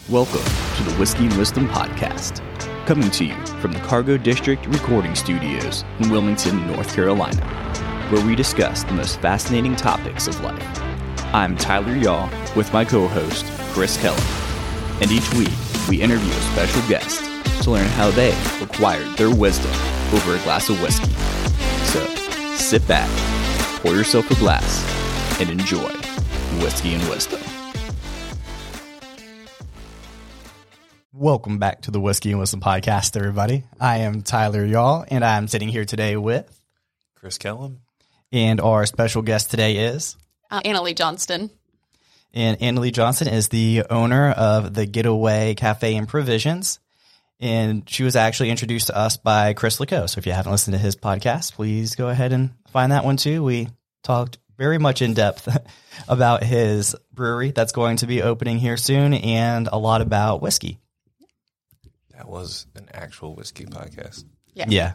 Welcome to the Whiskey and Wisdom Podcast, coming to you from the Cargo District Recording Studios in Wilmington, North Carolina, where we discuss the most fascinating topics of life. I'm Tyler Yaw with my co-host, Chris Keller, and each week we interview a special guest to learn how they acquired their wisdom over a glass of whiskey. So, sit back, pour yourself a glass, and enjoy Whiskey and Wisdom. Welcome back to the Whiskey and Wisdom Podcast, everybody. I am Tyler Yaw, and I'm sitting here today with Chris Kellum. And our special guest today is Annalee Johnston. And Annalee Johnston is the owner of the Getaway Cafe and Provisions. And she was actually introduced to us by Chris Lacoe. So if you haven't listened to his podcast, please go ahead and find that one too. We talked very much in depth about his brewery that's going to be opening here soon and a lot about whiskey. That was an actual whiskey podcast. Yeah.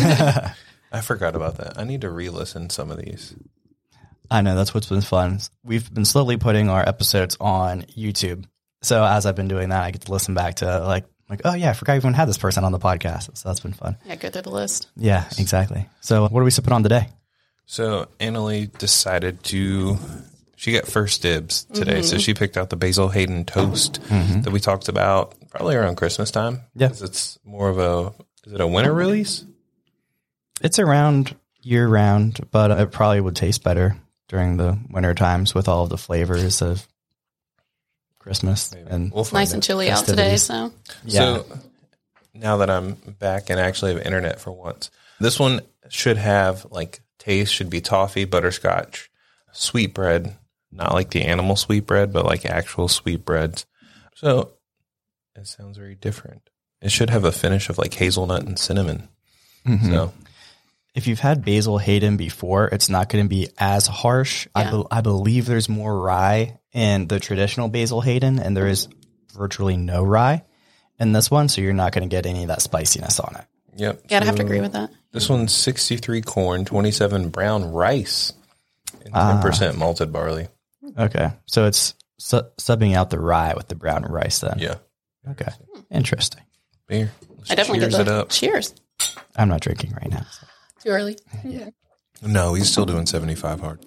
I forgot about that. I need to re-listen some of these. I know, that's what's been fun. We've been slowly putting our episodes on YouTube. So as I've been doing that, I get to listen back to like, oh yeah, I forgot I even had this person on the podcast. So that's been fun. Yeah, go through the list. Yeah, exactly. So what are we sipping on today? So Annalee decided she got first dibs today. So she picked out the Basil Hayden Toast that we talked about probably around Christmas time. Yeah. 'Cause it's more of is it a winter release? It's around year round, but it probably would taste better during the winter times with all of the flavors of Christmas. Maybe. And We'll find Nice and chilly out today, so. yeah. So now that I'm back and actually have internet for once, this one should have taste should be toffee, butterscotch, sweetbread, not like the animal sweetbread, but like actual sweetbreads. So it sounds very different. It should have a finish of like hazelnut and cinnamon. So If you've had Basil Hayden before, it's not going to be as harsh. Yeah. I believe there's more rye in the traditional Basil Hayden, and there is virtually no rye in this one, so you're not going to get any of that spiciness on it. yep. Yeah, I'd have to So agree with that. This one's 63 corn, 27 brown rice, and 10% malted barley. Okay, so it's subbing out the rye with the brown rice then. Yeah. Okay, interesting. Beer. Let's I definitely cheers get it the up. cheers. I'm not drinking right now. So. Too early. No, he's still doing 75 hard.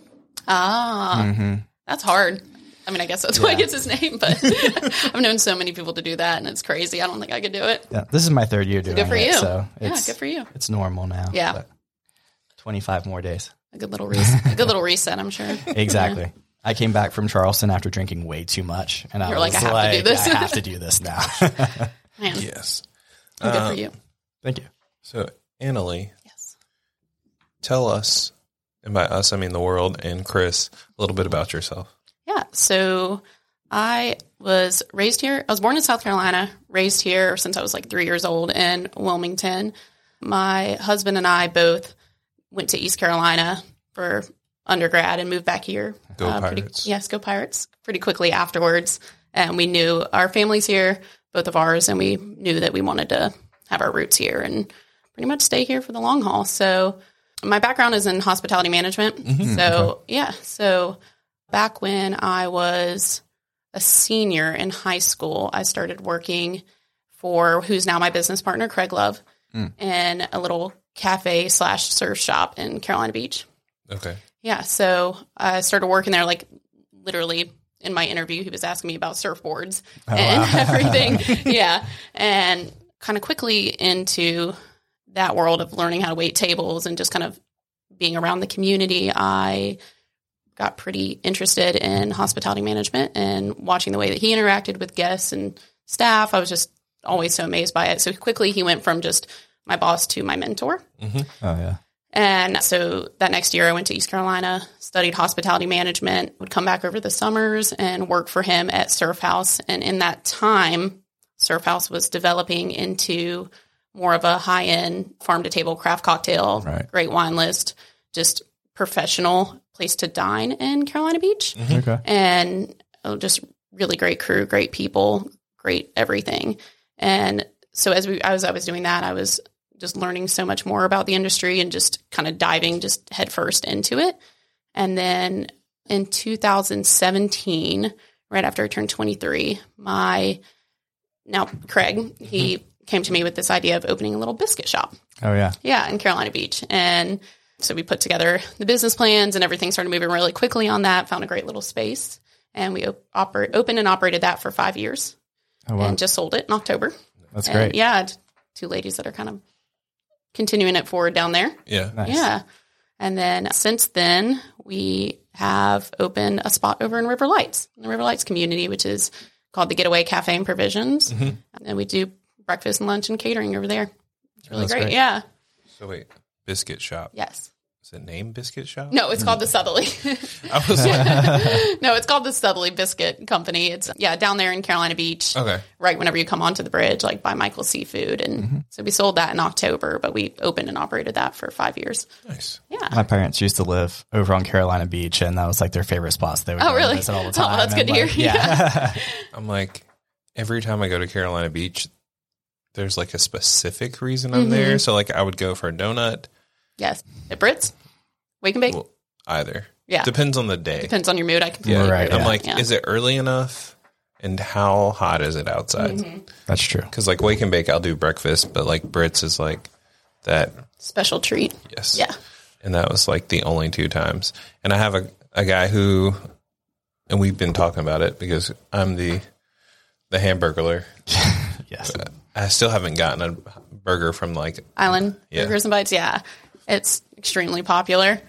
That's hard. I mean, I guess that's why it gets his name, but I've known so many people to do that, and it's crazy. I don't think I could do it. Yeah, this is my third year doing Good for it, you. so Yeah, it's, good for you. It's normal now. Yeah. but 25 more days. A good little reset, I'm sure. Exactly. Yeah. I came back from Charleston after drinking way too much, and I You're was like, I have to do this. I have to do this now. Man, Yes. good for you. Thank you. So, Annalee, Yes. tell us, and by us, I mean the world, and Chris, a little bit about yourself. Yeah, so I was raised here. I was born in South Carolina, raised here since I was 3 years old in Wilmington. My husband and I both went to East Carolina for undergrad and moved back here. Go Pirates. Yes, go Pirates. Pretty quickly afterwards. And we knew our families here, both of ours, and we knew that we wanted to have our roots here and pretty much stay here for the long haul. So my background is in hospitality management. So back when I was a senior in high school, I started working for who's now my business partner, Craig Love, in a little cafe/surf shop in Carolina Beach. Okay. Yeah, so I started working there, literally in my interview, he was asking me about surfboards and everything. Yeah, and kind of quickly into that world of learning how to wait tables and just kind of being around the community, I got pretty interested in hospitality management and watching the way that he interacted with guests and staff. I was just always so amazed by it. So quickly he went from just my boss to my mentor. Oh, yeah. And so that next year I went to East Carolina, studied hospitality management, would come back over the summers and work for him at Surf House. And in that time, Surf House was developing into more of a high-end farm-to-table craft cocktail, great wine list, just professional place to dine in Carolina Beach. Okay. And just really great crew, great people, great everything. And so as I was doing that, I was just learning so much more about the industry and just kind of diving just headfirst into it. And then in 2017, right after I turned 23, Craig, he came to me with this idea of opening a little biscuit shop. Oh, yeah. Yeah, in Carolina Beach. And so we put together the business plans and everything started moving really quickly on that, found a great little space. And we opened and operated that for 5 years. Oh, wow. And just sold it in October. That's great. Yeah, 2 ladies that are kind of continuing it forward down there. Yeah. Nice. Yeah. And then since then, we have opened a spot over in River Lights, in the River Lights community, which is called the Getaway Cafe and Provisions. And we do breakfast and lunch and catering over there. It's really great. Yeah. So wait, biscuit shop. Yes. Is it named Biscuit Shop? No, it's called the Southerly. I was like, No, it's called the Southerly Biscuit Company. It's down there in Carolina Beach. okay. Right whenever you come onto the bridge, like by Michael's Seafood. And so we sold that in October, but we opened and operated that for 5 years. Nice. Yeah. My parents used to live over on Carolina Beach, and that was like their favorite spots. They would go really? and visit all the Oh, time. that's good and, to like, hear. Yeah. I'm like, every time I go to Carolina Beach, there's like a specific reason I'm there. So like I would go for a donut. Yes. At Brits? Wake and bake? Well, either. Yeah. Depends on the day. Depends on your mood. I can Yeah. feel Right, I'm yeah. like, is it early enough? And how hot is it outside? That's true. Because like Wake and Bake, I'll do breakfast, but like Brits is like that. special treat. Yes. Yeah. And that was like the only 2 times. And I have a guy who, and we've been talking about it because I'm the hamburglar. Yes. I still haven't gotten a burger from like, Island Yeah. Burgers and Bites. Yeah. It's extremely popular.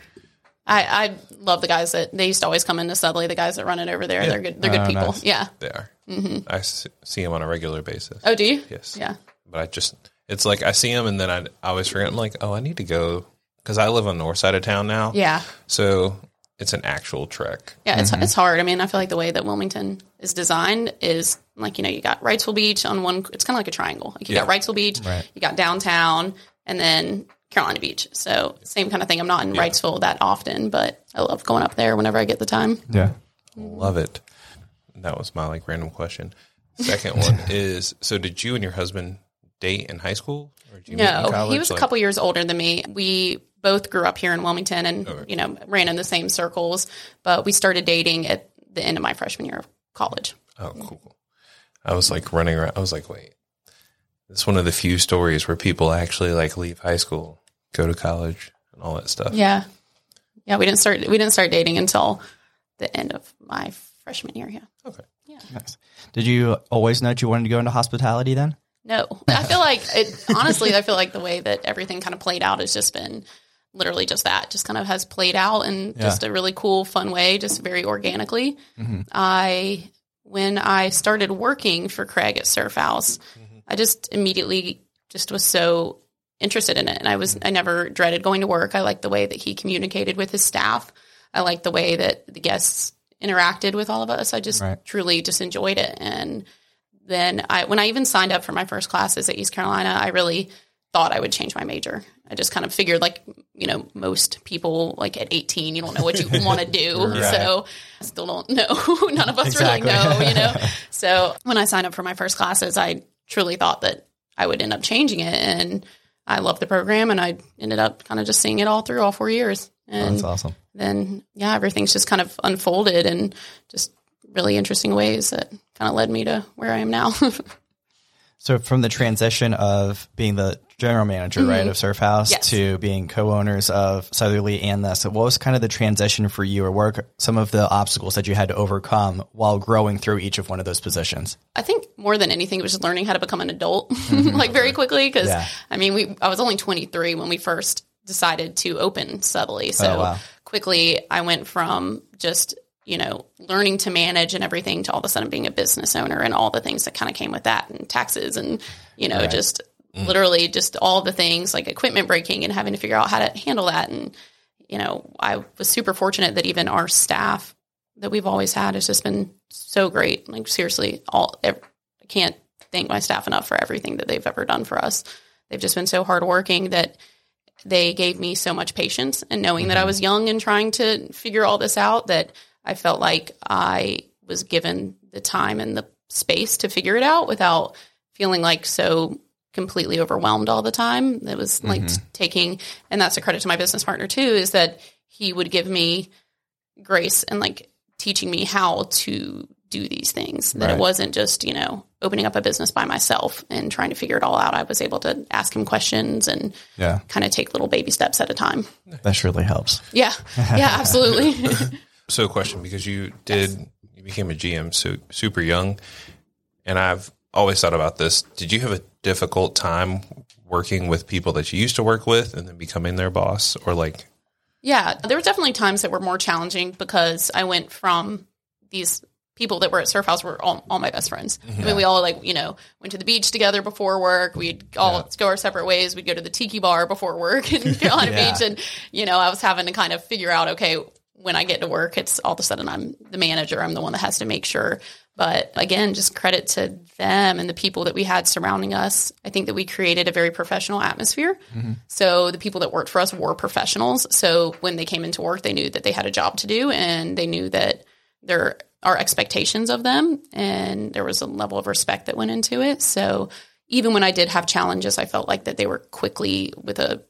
I love the guys that they used to always come into Sudley. The guys that run it over there. Yeah. They're good. They're good people. Nice. Yeah. they are. I see him on a regular basis. Oh, do you? Yes. Yeah. But it's like I see him and then I always forget. I'm like, oh, I need to go because I live on the north side of town now. Yeah. So it's an actual trek. Yeah, it's hard. I mean, I feel like the way that Wilmington is designed is like, you got Wrightsville Beach on one, it's kind of like a triangle. Like you got Wrightsville Beach, Right. you got downtown, and then Carolina Beach. So same kind of thing. I'm not in Wrightsville that often, but I love going up there whenever I get the time. Yeah. Love it. That was my like random question. Second one is, so did you and your husband date in high school? Or did you meet in No, college? he was a couple years older than me. We both grew up here in Wilmington and, ran in the same circles, but we started dating at the end of my freshman year of college. Oh, cool. I was like running around. I was like, wait, it's one of the few stories where people actually like leave high school, go to college and all that stuff. Yeah. Yeah. We didn't start dating until the end of my freshman year. Yeah. Okay. Nice. Did you always know that you wanted to go into hospitality then? No, I feel like honestly, I feel like the way that everything kind of played out has just been literally just that, just kind of has played out in just a really cool, fun way, just very organically. When I started working for Craig at Surf House, I just immediately just was so interested in it. And I never dreaded going to work. I liked the way that he communicated with his staff. I liked the way that the guests interacted with all of us. I just truly just enjoyed it. And then when I even signed up for my first classes at East Carolina, I really thought I would change my major. I just kind of figured like, most people like at 18, you don't know what you want to do. Right. So I still don't know. None of us really know, So when I signed up for my first classes, I truly thought that I would end up changing it. And I loved the program and I ended up kind of just seeing it all through all 4 years. And That's awesome. then, everything's just kind of unfolded in just really interesting ways that kind of led me to where I am now. So from the transition of being the general manager, right, of Surf House to being co-owners of Southerly and this, what was kind of the transition for you, or what were some of the obstacles that you had to overcome while growing through each of one of those positions? I think more than anything, it was just learning how to become an adult, like very quickly. Because I was only 23 when we first decided to open Southerly. So quickly I went from just, learning to manage and everything to all of a sudden being a business owner and all the things that kind of came with that and taxes and, just literally just all the things like equipment breaking and having to figure out how to handle that. And, I was super fortunate that even our staff that we've always had has just been so great. Like seriously, I can't thank my staff enough for everything that they've ever done for us. They've just been so hardworking that they gave me so much patience, and knowing that I was young and trying to figure all this out, that I felt like I was given the time and the space to figure it out without feeling like so completely overwhelmed all the time. It was like and that's a credit to my business partner too, is that he would give me grace and like teaching me how to do these things, that it wasn't just, opening up a business by myself and trying to figure it all out. I was able to ask him questions and kind of take little baby steps at a time. That surely helps. Yeah. Yeah, absolutely. So a question, because you became a GM super young, and I've always thought about this. Did you have a difficult time working with people that you used to work with and then becoming their boss, or like? Yeah, there were definitely times that were more challenging because I went from these people that were at Surf House were all my best friends. I mean, we all went to the beach together before work. We'd all go our separate ways. We'd go to the tiki bar before work in Carolina Beach. And, I was having to kind of figure out, okay, when I get to work, it's all of a sudden I'm the manager. I'm the one that has to make sure. But again, just credit to them and the people that we had surrounding us. I think that we created a very professional atmosphere. So the people that worked for us were professionals. So when they came into work, they knew that they had a job to do, and they knew that there are expectations of them, and there was a level of respect that went into it. So even when I did have challenges, I felt like that they were quickly, with a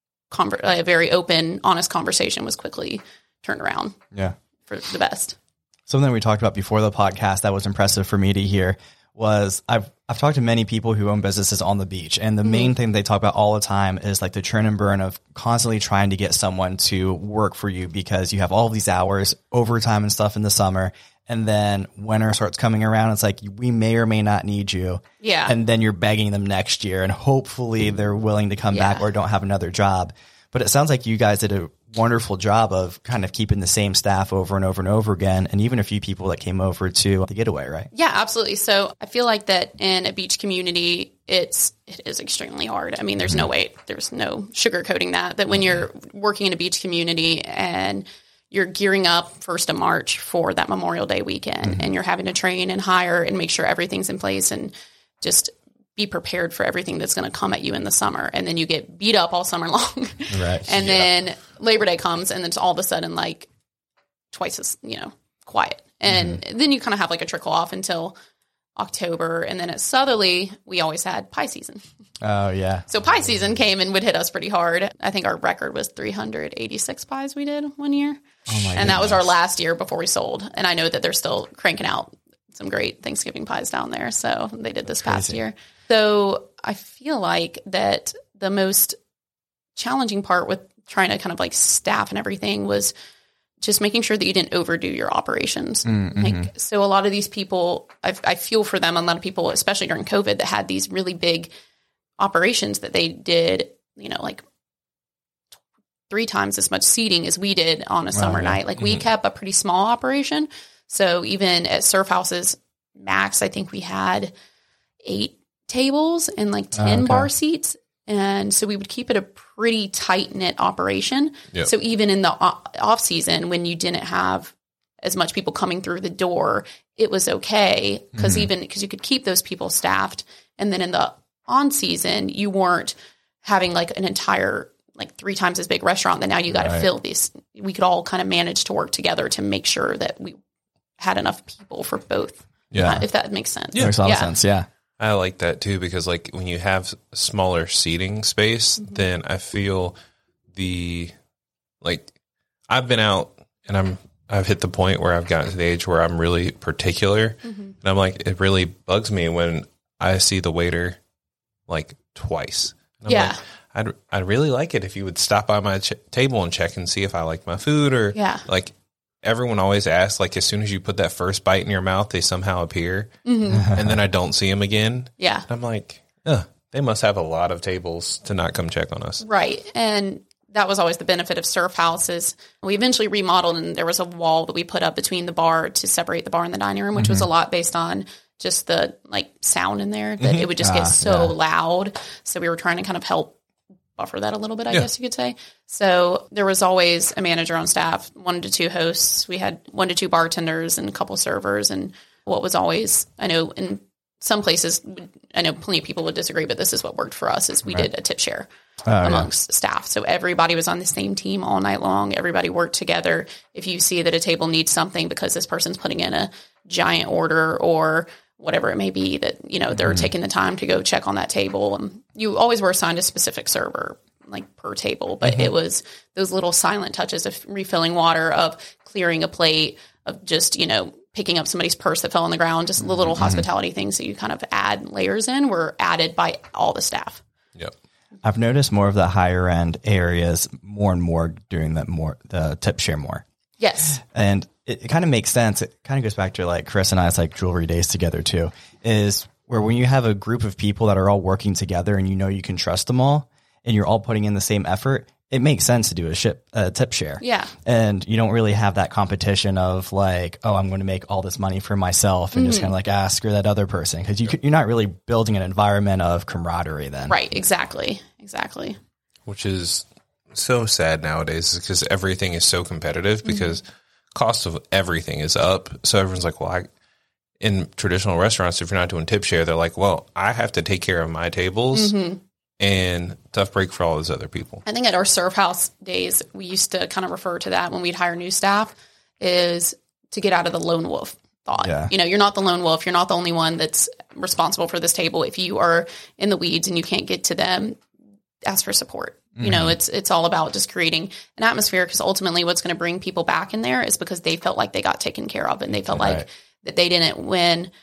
very open, honest conversation, was quickly turned around for the best. Something we talked about before the podcast that was impressive for me to hear was I've talked to many people who own businesses on the beach, and the main thing they talk about all the time is like the churn and burn of constantly trying to get someone to work for you because you have all these hours, overtime and stuff in the summer. And then winter starts coming around. It's like, we may or may not need you. Yeah. And then you're begging them next year, and hopefully they're willing to come back or don't have another job. But it sounds like you guys did a wonderful job of kind of keeping the same staff over and over and over again, and even a few people that came over to the Getaway, right? Yeah, absolutely. So I feel like that in a beach community, it is extremely hard. I mean, there's no way, there's no sugarcoating that when you're working in a beach community and you're gearing up 1st of March for that Memorial Day weekend, and you're having to train and hire and make sure everything's in place and just be prepared for everything that's going to come at you in the summer. And then you get beat up all summer long. Right. And then Labor Day comes, and it's all of a sudden like twice as, quiet. And then you kind of have like a trickle off until October. And then at Southerly, we always had pie season. Oh, yeah. So pie season came and would hit us pretty hard. I think our record was 386 pies we did one year. And that was our last year before we sold. And I know that they're still cranking out some great Thanksgiving pies down there. So they did this past year. So I feel like that the most challenging part with trying to kind of like staff and everything was just making sure that you didn't overdo your operations. Like, so a lot of these people, I feel for them, a lot of people, especially during COVID, that had these really big operations that they did, like 3 times as much seating as we did on a summer night. Like we kept a pretty small operation. So even at Surf House's max, I think we had 8 tables and like 10 bar seats. And so we would keep it a pretty tight knit operation. Yep. So even in the off season, when you didn't have as much people coming through the door, it was okay because because you could keep those people staffed. And then in the on season, you weren't having like an entire, like 3 times as big restaurant that now you got to fill these. We could all kind of manage to work together to make sure that we had enough people for both. Yeah. If that makes sense. Yeah. Makes a lot of sense. Yeah. I like that too, because like when you have smaller seating space, then I feel I've been out and I've hit the point where I've gotten to the age where I'm really particular, and I'm like, it really bugs me when I see the waiter like twice. And I'm like, I'd really like it if you would stop by my table and check and see if I like my food, or like everyone always asks, like as soon as you put that first bite in your mouth, they somehow appear, and then I don't see them again. Yeah, and I'm like, they must have a lot of tables to not come check on us, right? And that was always the benefit of Surf House is we eventually remodeled, and there was a wall that we put up between the bar to separate the bar and the dining room, which was a lot based on just the like sound in there that it would just get so loud. So we were trying to kind of help buffer that a little bit, I guess you could say. So there was always a manager on staff, 1 to 2 hosts. We had 1 to 2 bartenders and a couple servers. And what was always, I know in some places, I know plenty of people would disagree, but this is what worked for us is we did a tip share amongst staff. So everybody was on the same team all night long. Everybody worked together. If you see that a table needs something because this person's putting in a giant order or whatever it may be, that, they're taking the time to go check on that table. And you always were assigned a specific server, like per table, but it was those little silent touches of refilling water, of clearing a plate, of just, picking up somebody's purse that fell on the ground, just the little hospitality things that you kind of add layers in were added by all the staff. Yep. I've noticed more of the higher end areas more and more doing the tip share more. Yes. And it kind of makes sense. It kind of goes back to like Chris and I's like jewelry days together too, is where when you have a group of people that are all working together and you can trust them all and you're all putting in the same effort, it makes sense to do a tip share. Yeah. And you don't really have that competition of like, oh, I'm going to make all this money for myself and just kind of like screw that other person. Cause you're not really building an environment of camaraderie then. Right. Exactly. Which is so sad nowadays because everything is so competitive because cost of everything is up. So everyone's like, well, in traditional restaurants, if you're not doing tip share, they're like, well, I have to take care of my tables and tough break for all those other people. I think at our Surf House days, we used to kind of refer to that when we'd hire new staff is to get out of the lone wolf thought. Yeah. You're not the lone wolf. You're not the only one that's responsible for this table. If you are in the weeds and you can't get to them, ask for support. It's all about just creating an atmosphere because ultimately what's going to bring people back in there is because they felt like they got taken care of and they felt like that they didn't when,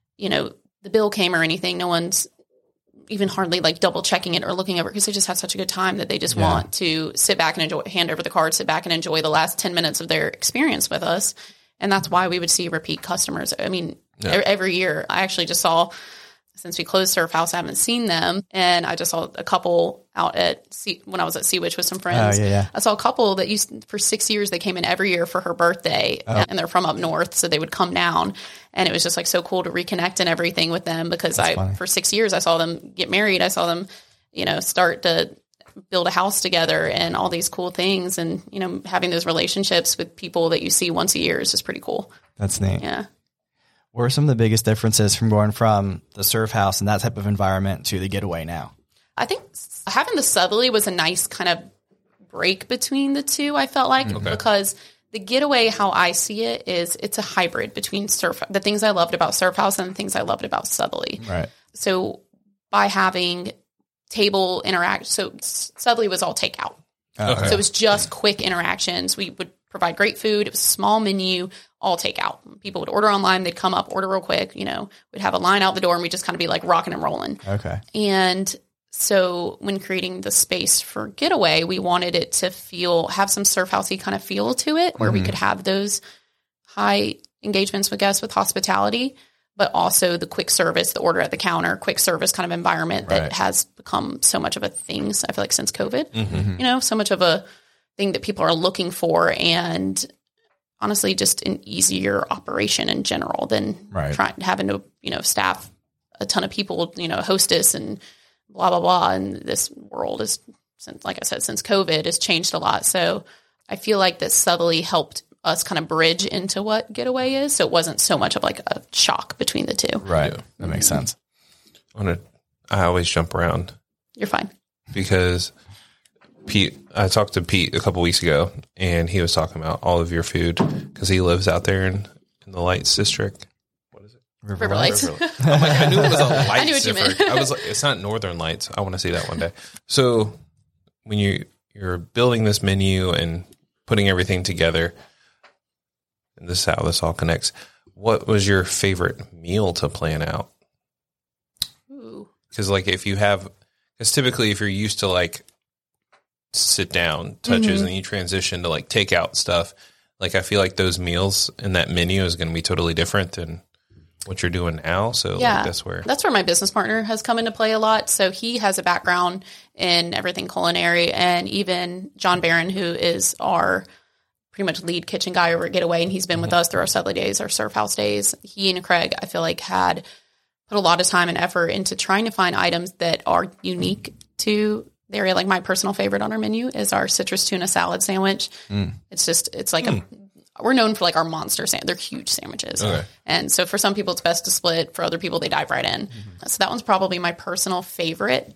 the bill came or anything, no one's even hardly like double checking it or looking over because they just had such a good time that they just want to sit back and enjoy, hand over the card, sit back and enjoy the last 10 minutes of their experience with us. And that's why we would see repeat customers. I mean, every year I actually just saw, since we closed Surf House, I haven't seen them. And I just saw a couple out when I was at Sea Witch with some friends. I saw a couple that for 6 years, they came in every year for her birthday and they're from up north. So they would come down and it was just like so cool to reconnect and everything with them because for 6 years, I saw them get married. I saw them, start to build a house together and all these cool things. And, having those relationships with people that you see once a year is just pretty cool. That's neat. Yeah. What are some of the biggest differences from going from the Surf House and that type of environment to the Getaway now? I think having the Southerly was a nice kind of break between the two, I felt like, because the Getaway, how I see it, is it's a hybrid between the things I loved about Surf House and the things I loved about Southerly. Right. So by having table interact, so Southerly was all takeout. So it was just quick interactions. We would provide great food. It was a small menu, all takeout. People would order online. They'd come up, order real quick. We'd have a line out the door and we'd just kind of be like rocking and rolling. Okay. And so when creating the space for Getaway, we wanted it to have some Surf Housey kind of feel to it where we could have those high engagements with guests with hospitality, but also the quick service, the order at the counter, quick service kind of environment that has become so much of a thing. I feel like since COVID, so much of a thing that people are looking for, and honestly, just an easier operation in general than having to, staff a ton of people, hostess and blah, blah, blah. And this world is, like I said, since COVID has changed a lot. So I feel like that Southerly helped us kind of bridge into what Getaway is. So it wasn't so much of like a shock between the two. Right. That makes sense. I always jump around. You're fine. Because I talked to Pete a couple weeks ago, and he was talking about all of your food because he lives out there in the Lights District. What is it? River Lights. I'm like, I knew it was a Lights I knew what you District. meant. I was like, it's not Northern Lights. I want to see that one day. So when you're building this menu and putting everything together, and this is how this all connects, what was your favorite meal to plan out? Because typically if you're used to like sit down touches and you transition to like take out stuff, like I feel like those meals in that menu is going to be totally different than what you're doing now. So that's where my business partner has come into play a lot. So he has a background in everything culinary, and even John Barron, who is our pretty much lead kitchen guy over at Getaway, and he's been with us through our Southerly days, our Surf House days. He and Craig, I feel like, had put a lot of time and effort into trying to find items that are unique to the area. Like my personal favorite on our menu is our citrus tuna salad sandwich. It's like we're known for like our monster sandwich. They're huge sandwiches. Okay. And so for some people it's best to split. For other people, they dive right in. So that one's probably my personal favorite.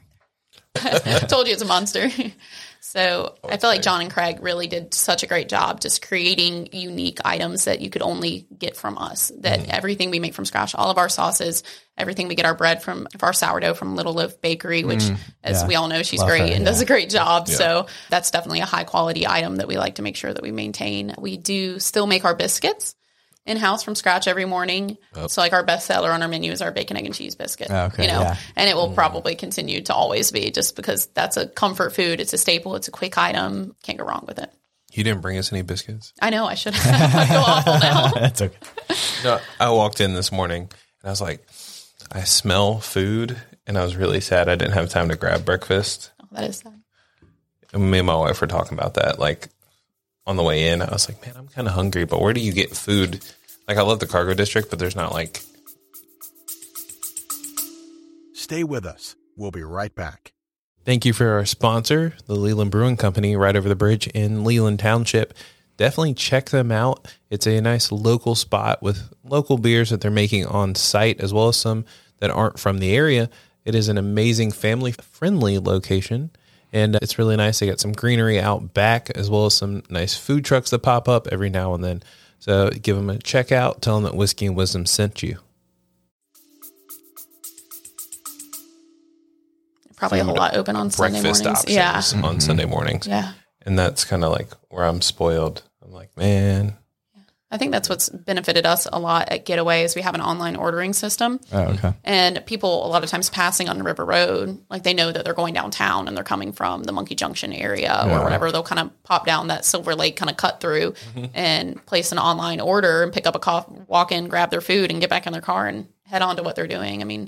I told you it's a monster. So I feel like John and Craig really did such a great job just creating unique items that you could only get from us, that everything we make from scratch, all of our sauces, everything we get our bread from, our sourdough from Little Loaf Bakery, which as we all know, she's great and does a great job. Yeah. So that's definitely a high quality item that we like to make sure that we maintain. We do still make our biscuits in-house from scratch every morning. So like our best seller on our menu is our bacon, egg, and cheese biscuit, Okay, you know, yeah. and it will probably continue to always be just because that's a comfort food. It's a staple. It's a quick item. Can't go wrong with it. You didn't bring us any biscuits? I know I should have. I feel awful now. That's okay. No, I walked in this morning and I was like, I smell food, and I was really sad I didn't have time to grab breakfast. Oh, that is sad. And me and my wife were talking about that. Like on the way in, I was like, man, I'm kind of hungry, but where do you get food? Like I love the cargo district, but there's not like. Stay with us. We'll be right back. Thank you for our sponsor, the Leland Brewing Company, right over the bridge in Leland Township. Definitely check them out. It's a nice local spot with local beers that they're making on site, as well as some that aren't from the area. It is an amazing family-friendly location, and it's really nice. They got some greenery out back, as well as some nice food trucks that pop up every now and then. So give them a check out. Tell them that Whiskey and Wisdom sent you. Probably a whole lot open on Sunday Breakfast mornings. options Yeah. on Sunday mornings. Yeah. And that's kind of like where I'm spoiled. I'm like, man. I think that's what's benefited us a lot at Getaway is we have an online ordering system. Oh, okay. And people a lot of times passing on the River Road, like they know that they're going downtown and they're coming from the Monkey Junction area or whatever. They'll kind of pop down that Silver Lake kind of cut through and place an online order and pick up a coffee, walk in, grab their food and get back in their car and head on to what they're doing. I mean,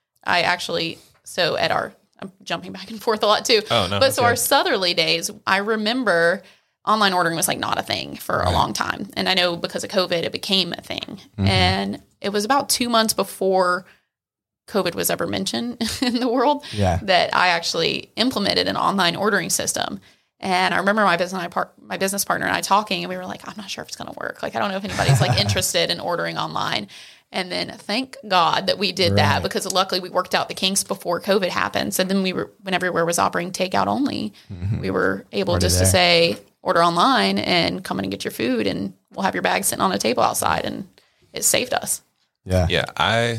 I'm jumping back and forth a lot too. Oh, no. But so our southerly days, I remember online ordering was like not a thing for a long time. And I know because of COVID, it became a thing. And it was about 2 months before COVID was ever mentioned in the world that I actually implemented an online ordering system. And I remember my business partner and I talking, and we were like, I'm not sure if it's going to work. Like, I don't know if anybody's like interested in ordering online. And then thank God that we did that, because luckily we worked out the kinks before COVID happened. So then when everywhere was operating takeout only, we were able to say, order online and come in and get your food, and we'll have your bag sitting on a table outside, and it saved us. Yeah. Yeah. I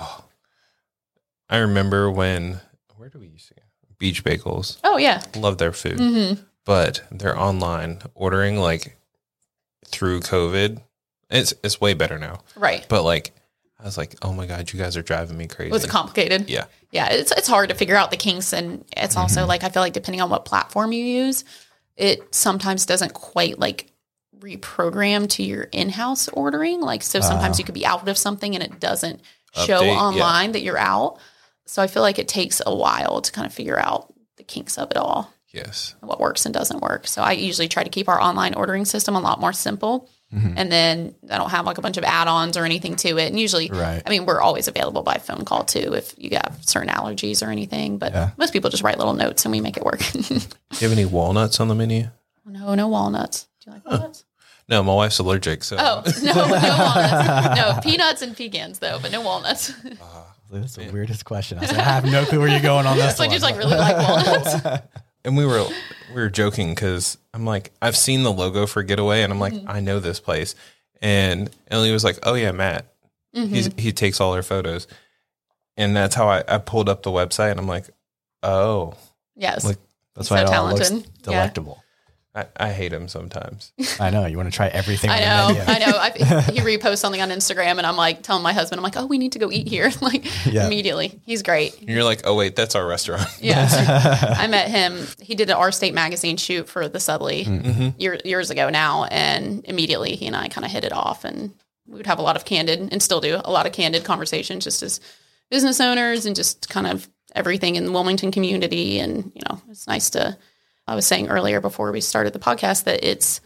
remember where do we used to go? Beach Bagels. Oh yeah. Love their food, but their online ordering, like through COVID, it's way better now. Right. But like, I was like, oh my God, you guys are driving me crazy. Was it complicated? Yeah. Yeah. It's hard to figure out the kinks, and it's also like, I feel like depending on what platform you use, it sometimes doesn't quite like reprogram to your in-house ordering. Like, so sometimes you could be out of something and it doesn't show Update, online that you're out. So I feel like it takes a while to kind of figure out the kinks of it all, Yes. what works and doesn't work. So I usually try to keep our online ordering system a lot more simple. And then I don't have like a bunch of add-ons or anything to it. And usually, I mean, we're always available by phone call too if you have certain allergies or anything. But most people just write little notes and we make it work. Do you have any walnuts on the menu? No walnuts. Do you like walnuts? No, my wife's allergic. So Oh, no walnuts. No, peanuts and pecans though, but no walnuts. That's the weirdest question. I was like, I have no clue where you're going on this So I one. just like really like walnuts. And we were joking because I'm like, I've seen the logo for Getaway, and I'm like, I know this place. And Emily was like, oh yeah, Matt. He takes all our photos. And that's how I pulled up the website, and I'm like, oh. Yes. Like, That's so why it all talented. looks Yeah. delectable. I hate him sometimes. I know. You want to try everything on I the menu. know. He reposts something on Instagram, and I'm like telling my husband, I'm like, oh, we need to go eat here. Like immediately. He's great. And you're like, oh wait, that's our restaurant. Yeah. I met him. He did an Our State magazine shoot for the Sudley years ago now. And immediately he and I kind of hit it off, and we would have a lot of candid, and still do a lot of candid conversations just as business owners and just kind of everything in the Wilmington community. And, you know, it's nice to, I was saying earlier before we started the podcast that it's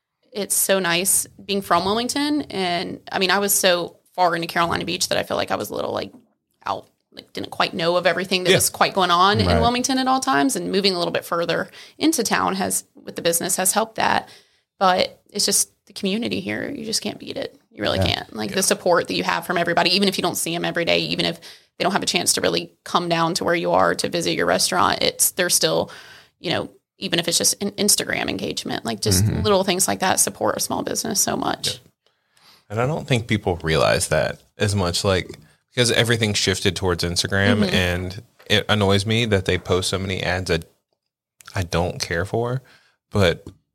so nice being from Wilmington. And I mean, I was so far into Carolina Beach that I feel like I was a little like out, like didn't quite know of everything that was quite going on in Wilmington at all times. And moving a little bit further into town with the business has helped that. But it's just the community here. You just can't beat it. You really can't. Like the support that you have from everybody, even if you don't see them every day, even if they don't have a chance to really come down to where you are to visit your restaurant, they're still, you know, even if it's just an Instagram engagement, like just little things like that support a small business so much. And I don't think people realize that as much, like, because everything shifted towards Instagram, and it annoys me that they post so many ads that I don't care for. But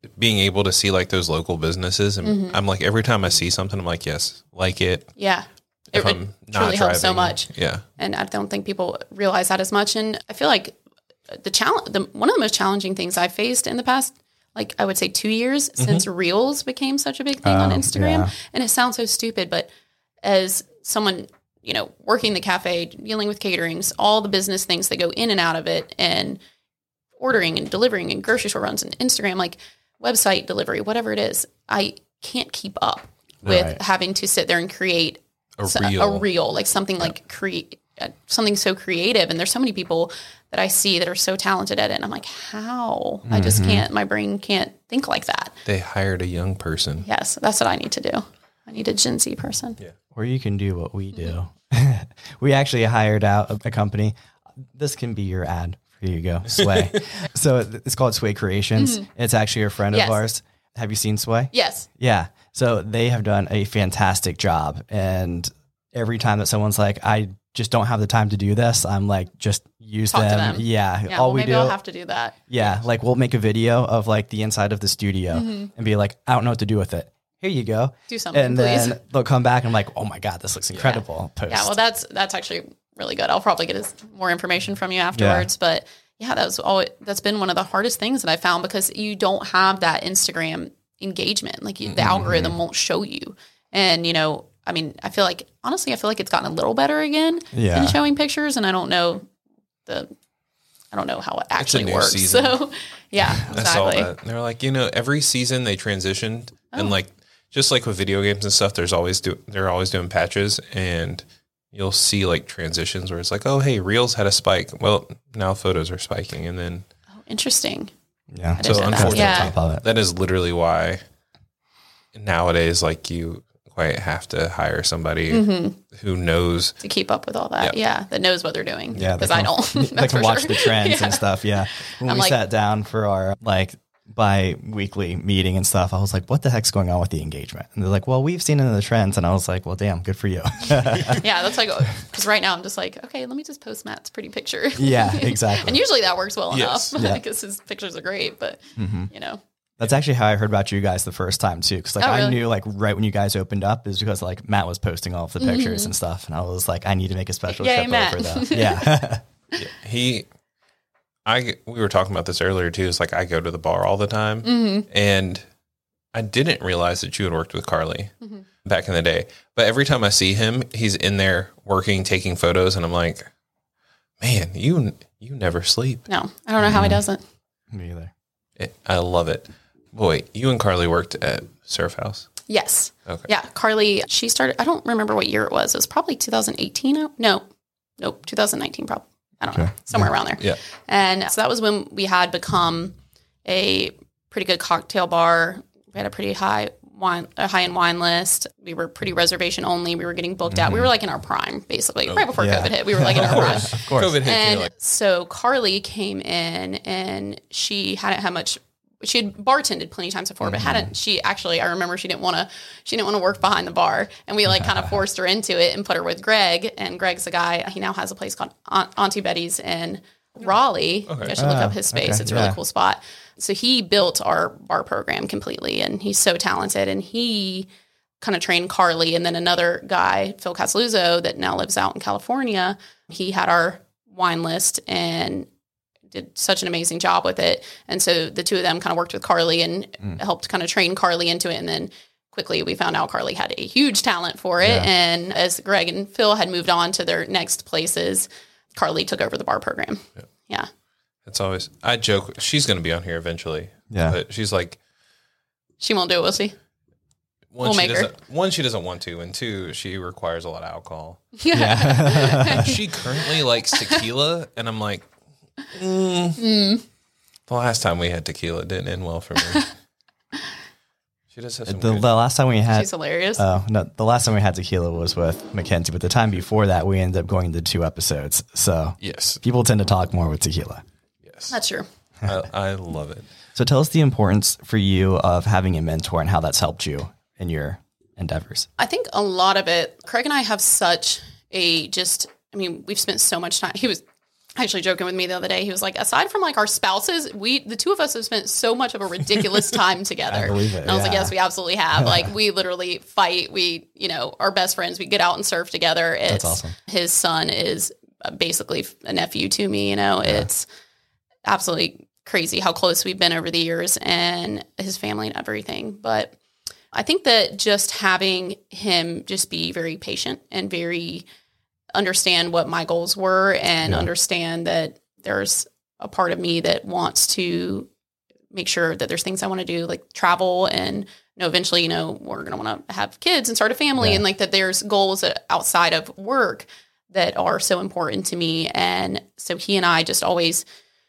being able to see like those local businesses, and I'm like, every time I see something, I'm like, yes, like it. Yeah. If It I'm not truly helps so driving. much. Yeah. And I don't think people realize that as much. And I feel like one of the most challenging things I've faced in the past, like I would say 2 years since Reels became such a big thing on Instagram. yeah. And it sounds so stupid, but as someone, working the cafe, dealing with caterings, all the business things that go in and out of it, and ordering and delivering and grocery store runs and Instagram, like website delivery, whatever it is, I can't keep up with Right. having to sit there and create A reel, like something like create something so creative. And there's so many people that I see that are so talented at it. And I'm like, how? I just can't, my brain can't think like that. They hired a young person. Yes, that's what I need to do. I need a Gen Z person. Yeah. Or you can do what we do. We actually hired out a company. This can be your ad. Here you go, Sway. So it's called Sway Creations. It's actually a friend Yes. of ours. Have you seen Sway? Yes. Yeah. So they have done a fantastic job. And every time that someone's like, I just don't have the time to do this, I'm like, just use Talk to them. them. Yeah. Yeah. All Well, we maybe do. I'll have to do that. Yeah. Like we'll make a video of like the inside of the studio and be like, I don't know what to do with it. Here you go. Do something, And please. then they'll come back and I'm like, oh my God, this looks incredible. Post. Yeah. Well, that's actually really good. I'll probably get more information from you afterwards, but yeah, that's been one of the hardest things that I found, because you don't have that Instagram engagement. Like the algorithm won't show you. And, I mean, I feel like it's gotten a little better again in showing pictures, and I don't know how it actually new works. season. So yeah, I saw exactly. that. They're like, every season they transitioned, and like just like with video games and stuff, they're always doing patches, and you'll see like transitions where it's like, oh hey, Reels had a spike. Well, now photos are spiking, and then Oh, interesting. Yeah. didn't know that. unfortunately, Yeah. Top of it. that is literally why nowadays, like, you quite have to hire somebody who knows. To keep up with all that. Yeah. That knows what they're doing. Yeah, Because I don't. They That's can for watch sure. the trends Yeah. and stuff. Yeah. When I'm we like- sat down for our bi-weekly meeting and stuff, I was like, what the heck's going on with the engagement? And they're like, well, we've seen it in the trends. And I was like, well, damn, good for you. Yeah, that's like, because right now I'm just like, okay, let me just post Matt's pretty picture. Yeah, exactly. And usually that works well Yes. enough Yeah. because his pictures are great, but That's actually how I heard about you guys the first time too. Cause like Oh, I really? knew like right when you guys opened up is because like Matt was posting all of the pictures and stuff. And I was like, I need to make a special Yay, trip Matt. over that. Yeah. We were talking about this earlier too. It's like I go to the bar all the time, and I didn't realize that you had worked with Carly back in the day. But every time I see him, he's in there working, taking photos, and I'm like, man, you never sleep. no, I don't know how he doesn't. Me either. I love it. Boy, you and Carly worked at Surf House. Yes. Okay. Yeah. Carly, she started, I don't remember what year it was. It was probably 2018. Nope, 2019 probably. I don't know. Somewhere around there. Yeah. And so that was when we had become a pretty good cocktail bar. We had a pretty high-end wine list. We were pretty reservation only. We were getting booked out. We were like in our prime, basically. Right before yeah. COVID hit, we were like in our prime. Of course. COVID hit. And you're like, so Carly came in, and she hadn't had much. She had bartended plenty of times before, but hadn't. She actually, I remember she didn't want to work behind the bar, and we like kind of forced her into it and put her with Greg. And Greg's a guy. He now has a place called Auntie Betty's in Raleigh. Okay. You guys should look up his space. okay, It's a really yeah. cool spot. So he built our bar program completely, and he's so talented. And he kind of trained Carly, and then another guy, Phil Casaluzzo, that now lives out in California. He had our wine list and did such an amazing job with it. And so the two of them kind of worked with Carly and helped kind of train Carly into it. And then quickly we found out Carly had a huge talent for it. Yeah. And as Greg and Phil had moved on to their next places, Carly took over the bar program. Yeah. it's always, I joke, she's going to be on here eventually. Yeah. But she's like, She won't do it, will she? one, We'll she make her. she doesn't want to, and two, she requires a lot of alcohol. Yeah. She currently likes tequila, and I'm like, the last time we had tequila it didn't end well for me. She does have some the good- last time we had, She's hilarious. no, the last time we had tequila was with Mackenzie, but the time before that, we ended up going to 2 episodes. So yes, people tend to talk more with tequila. yes, That's true. I love it. So tell us the importance for you of having a mentor and how that's helped you in your endeavors. I think a lot of it, Craig and I have such we've spent so much time. actually joking with me the other day. He was like, aside from like our spouses, the two of us have spent so much of a ridiculous time together. I believe it. And I was like, yes, we absolutely have. Like we literally fight. We, are best friends. We get out and surf together. That's awesome. His son is basically a nephew to me. It's absolutely crazy how close we've been over the years, and his family and everything. But I think that just having him just be very patient and very understand what my goals were, and understand that there's a part of me that wants to make sure that there's things I want to do, like travel, and eventually, we're going to want to have kids and start a family, and like that there's goals outside of work that are so important to me. And so he and I just always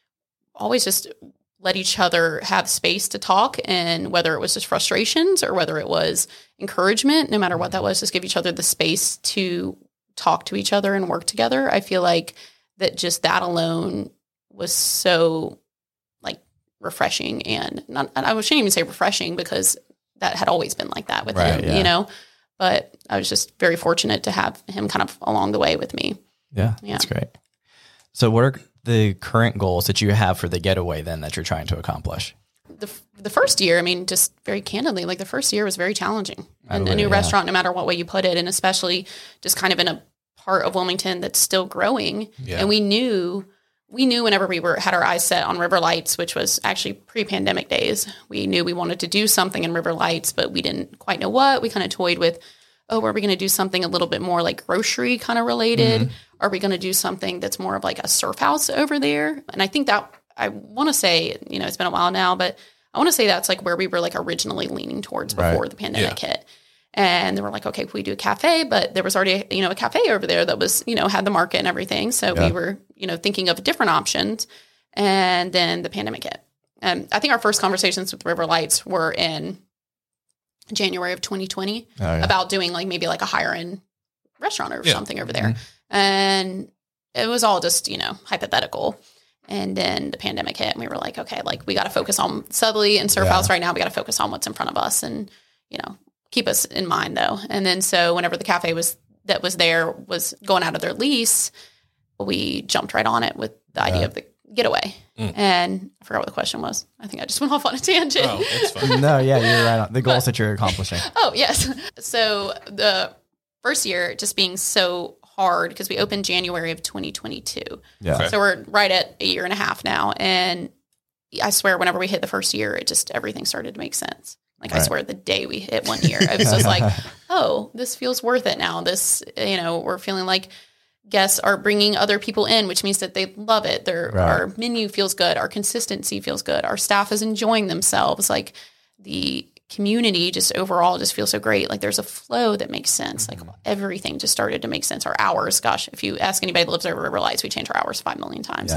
just let each other have space to talk, and whether it was just frustrations or whether it was encouragement, no matter what that was, just give each other the space to talk to each other and work together. I feel like that just that alone was so like refreshing, and I shouldn't even say refreshing, because that had always been like that with him, but I was just very fortunate to have him kind of along the way with me. Yeah. That's great. So what are the current goals that you have for the Getaway then that you're trying to accomplish? The first year, just very candidly, like the first year was very challenging. And a new restaurant, no matter what way you put it, and especially just kind of in a part of Wilmington that's still growing. Yeah. And we knew whenever we had our eyes set on River Lights, which was actually pre-pandemic days, we knew we wanted to do something in River Lights, but we didn't quite know what. We kind of toyed with, are we going to do something a little bit more like grocery kind of related? Mm-hmm. Are we going to do something that's more of like a surf house over there? And I think that, I want to say, it's been a while now, but I want to say that's like where we were like originally leaning towards before the pandemic hit. And they were like, okay, we do a cafe, but there was already, a cafe over there that was, had the market and everything. So we were, thinking of different options. And then the pandemic hit. And I think our first conversations with River Lights were in January of 2020 about doing like maybe like a higher end restaurant or something over there. And it was all just, hypothetical. And then the pandemic hit, and we were like, okay, like we got to focus on Sudley and Surf House right now. We got to focus on what's in front of us, and, keep us in mind though. And then so whenever the cafe was going out of their lease, we jumped right on it with the idea of the Getaway. And I forgot what the question was. I think I just went off on a tangent. Oh, it's fine. No, yeah, you're right on the goals that you're accomplishing. Oh, yes. So the first year just being so hard, because we opened January of 2022. Yeah. Okay. So we're right at a year and a half now. And I swear whenever we hit the first year, everything started to make sense. Like I swear the day we hit 1 year, I was just like, oh, this feels worth it now. This, we're feeling like guests are bringing other people in, which means that they love it. Our menu feels good. Our consistency feels good. Our staff is enjoying themselves. Like the community just overall just feels so great. Like there's a flow that makes sense. Like everything just started to make sense. Our hours, gosh, if you ask anybody that lives over River Lights, we change our hours 5 million times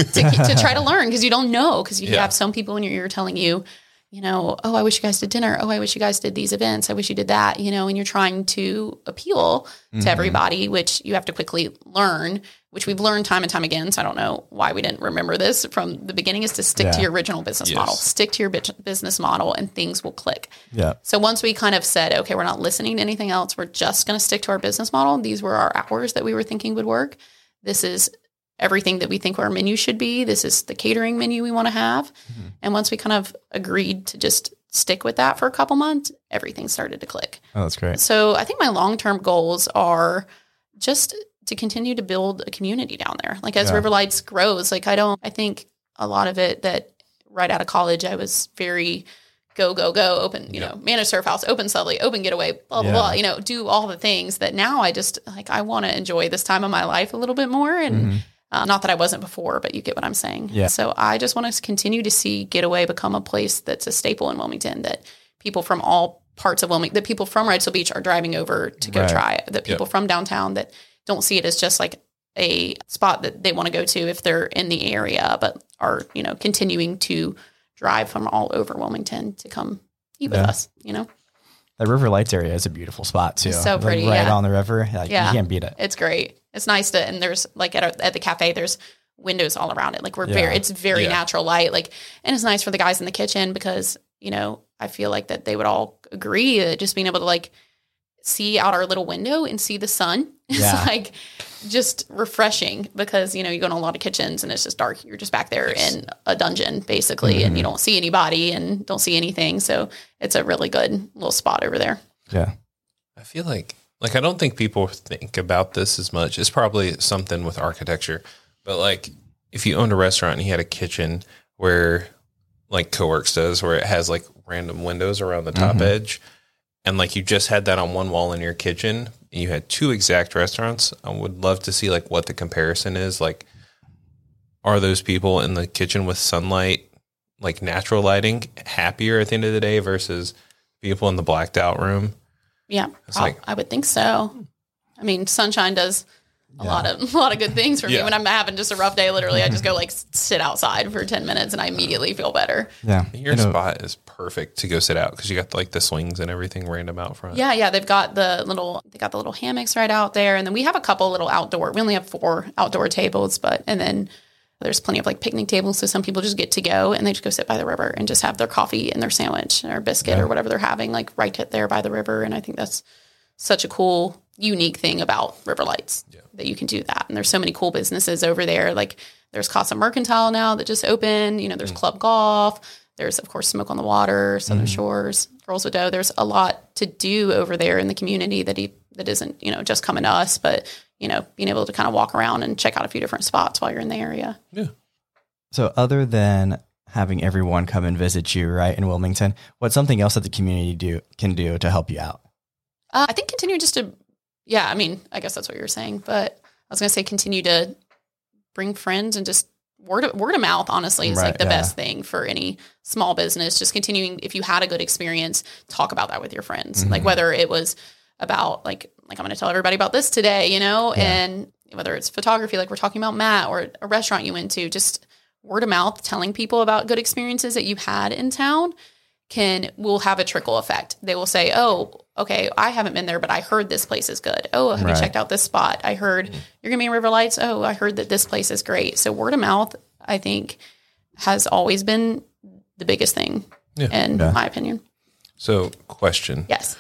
to try to learn, because you don't know, because you have some people in your ear telling you, oh, I wish you guys did dinner. Oh, I wish you guys did these events. I wish you did that, and you're trying to appeal to everybody, which you have to quickly learn, which we've learned time and time again. So I don't know why we didn't remember this from the beginning, is to stick to your original business model, stick to your business model, and things will click. Yeah. So once we kind of said, okay, we're not listening to anything else, we're just going to stick to our business model. These were our hours that we were thinking would work. This is everything that we think our menu should be. This is the catering menu we want to have. And once we kind of agreed to just stick with that for a couple months, everything started to click. Oh, that's great. So I think my long-term goals are just to continue to build a community down there. Like as River Lights grows, like I think a lot of it that right out of college, I was very go, open, manage Surf House, open Sudley, open Getaway, blah, blah, blah, do all the things that now I just like, I want to enjoy this time of my life a little bit more. And not that I wasn't before, but you get what I'm saying. Yeah. So I just want to continue to see Getaway become a place that's a staple in Wilmington, that people from all parts of Wilmington, that people from Wrightsville Beach are driving over to go try it, that people from downtown that don't see it as just like a spot that they want to go to if they're in the area, but are, continuing to drive from all over Wilmington to come eat with us, The River Lights area is a beautiful spot too. It's so pretty, right on the river. You can't beat it. It's great. It's nice and there's like at the cafe, there's windows all around it. Like it's very natural light. Like, and it's nice for the guys in the kitchen because, I feel like that they would all agree that just being able to like see out our little window and see the sun. It's Yeah. like just refreshing because, you know, you go to a lot of kitchens and it's just dark. You're just back there in a dungeon basically, and you don't see anybody and don't see anything. So it's a really good little spot over there. Yeah. I feel like I don't think people think about this as much. It's probably something with architecture, but like if you owned a restaurant and you had a kitchen where like Coworks does, where it has like random windows around the top edge, and like you just had that on one wall in your kitchen and you had two exact restaurants, I would love to see like what the comparison is. Like, are those people in the kitchen with sunlight, like natural lighting, happier at the end of the day versus people in the blacked out room? Yeah, It's like- I would think so. I mean, sunshine does a lot of good things for me. Yeah. When I'm having just a rough day, literally, I just go like sit outside for 10 minutes and I immediately feel better. Yeah. Your spot is perfect to go sit out because you got like the swings and everything random out front. Yeah, they've got the little hammocks right out there, and then we have a couple little outdoor. We only have 4 outdoor tables, and then there's plenty of like picnic tables. So some people just get to go and they just go sit by the river and just have their coffee and their sandwich or biscuit or whatever they're having, like right there by the river. And I think that's such a cool, unique thing about River Lights that you can do that. And there's so many cool businesses over there. Like there's Casa Mercantile now that just opened. You know, there's Club Golf. There's, of course, Smoke on the Water, Southern Shores, Girls with Dough. There's a lot to do over there in the community that isn't, you know, just coming to us, but, you know, being able to kind of walk around and check out a few different spots while you're in the area. Yeah. So other than having everyone come and visit you, right, in Wilmington, what's something else that the community can do to help you out? I think continue just to, I mean, I guess that's what you're saying, but I was going to say continue to bring friends and just word of mouth, honestly, is like the best thing for any small business. Just continuing, if you had a good experience, talk about that with your friends. Like whether it was about like I'm going to tell everybody about this today, you know, and whether it's photography, like we're talking about Matt, or a restaurant you went to, just word of mouth, telling people about good experiences that you've had in town will have a trickle effect. They will say, oh, okay, I haven't been there, but I heard this place is good. Oh, have you checked out this spot? I heard you're going to be in River Lights. Oh, I heard that this place is great. So word of mouth, I think, has always been the biggest thing in my opinion. So question. Yes.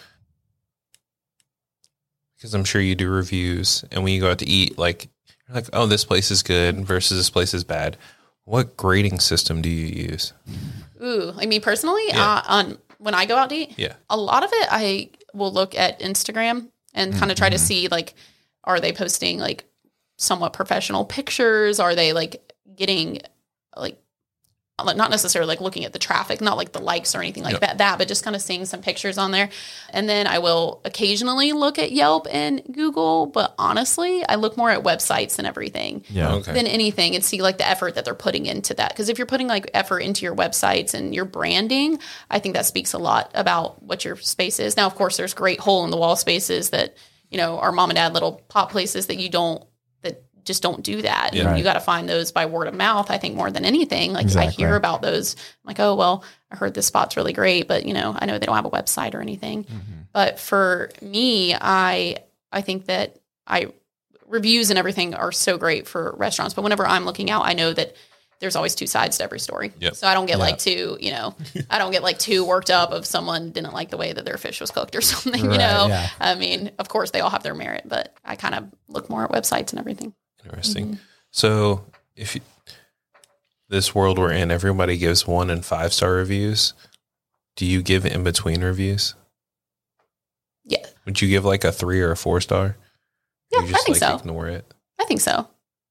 Because I'm sure you do reviews, and when you go out to eat, like, you're like, oh, this place is good versus this place is bad. What grading system do you use? Ooh, I mean, personally, when I go out to eat, a lot of it, I will look at Instagram and kind of try to see, like, are they posting like somewhat professional pictures? Are they like getting like not necessarily like looking at the traffic, not like the likes or anything like that, but just kind of seeing some pictures on there. And then I will occasionally look at Yelp and Google, but honestly, I look more at websites than everything than anything, and see like the effort that they're putting into that. Because if you're putting like effort into your websites and your branding, I think that speaks a lot about what your space is. Now, of course, there's great hole in the wall spaces that, you know, are mom and dad little pop places that just don't do that. Yeah. And you got to find those by word of mouth, I think, more than anything. Like I hear about those, I'm like, oh, well, I heard this spot's really great, but you know, I know they don't have a website or anything. But for me, I think that reviews and everything are so great for restaurants. But whenever I'm looking out, I know that there's always two sides to every story. Yep. So I don't get like too, you know, I don't get like too worked up if someone didn't like the way that their fish was cooked or something, you know? Yeah. I mean, of course they all have their merit, but I kind of look more at websites and everything. Interesting. So if this world we're in, everybody gives 1 and 5-star reviews. Do you give in between reviews? Yeah. Would you give like a 3 or a 4-star? Yeah, You just I think so. Ignore it. I think so.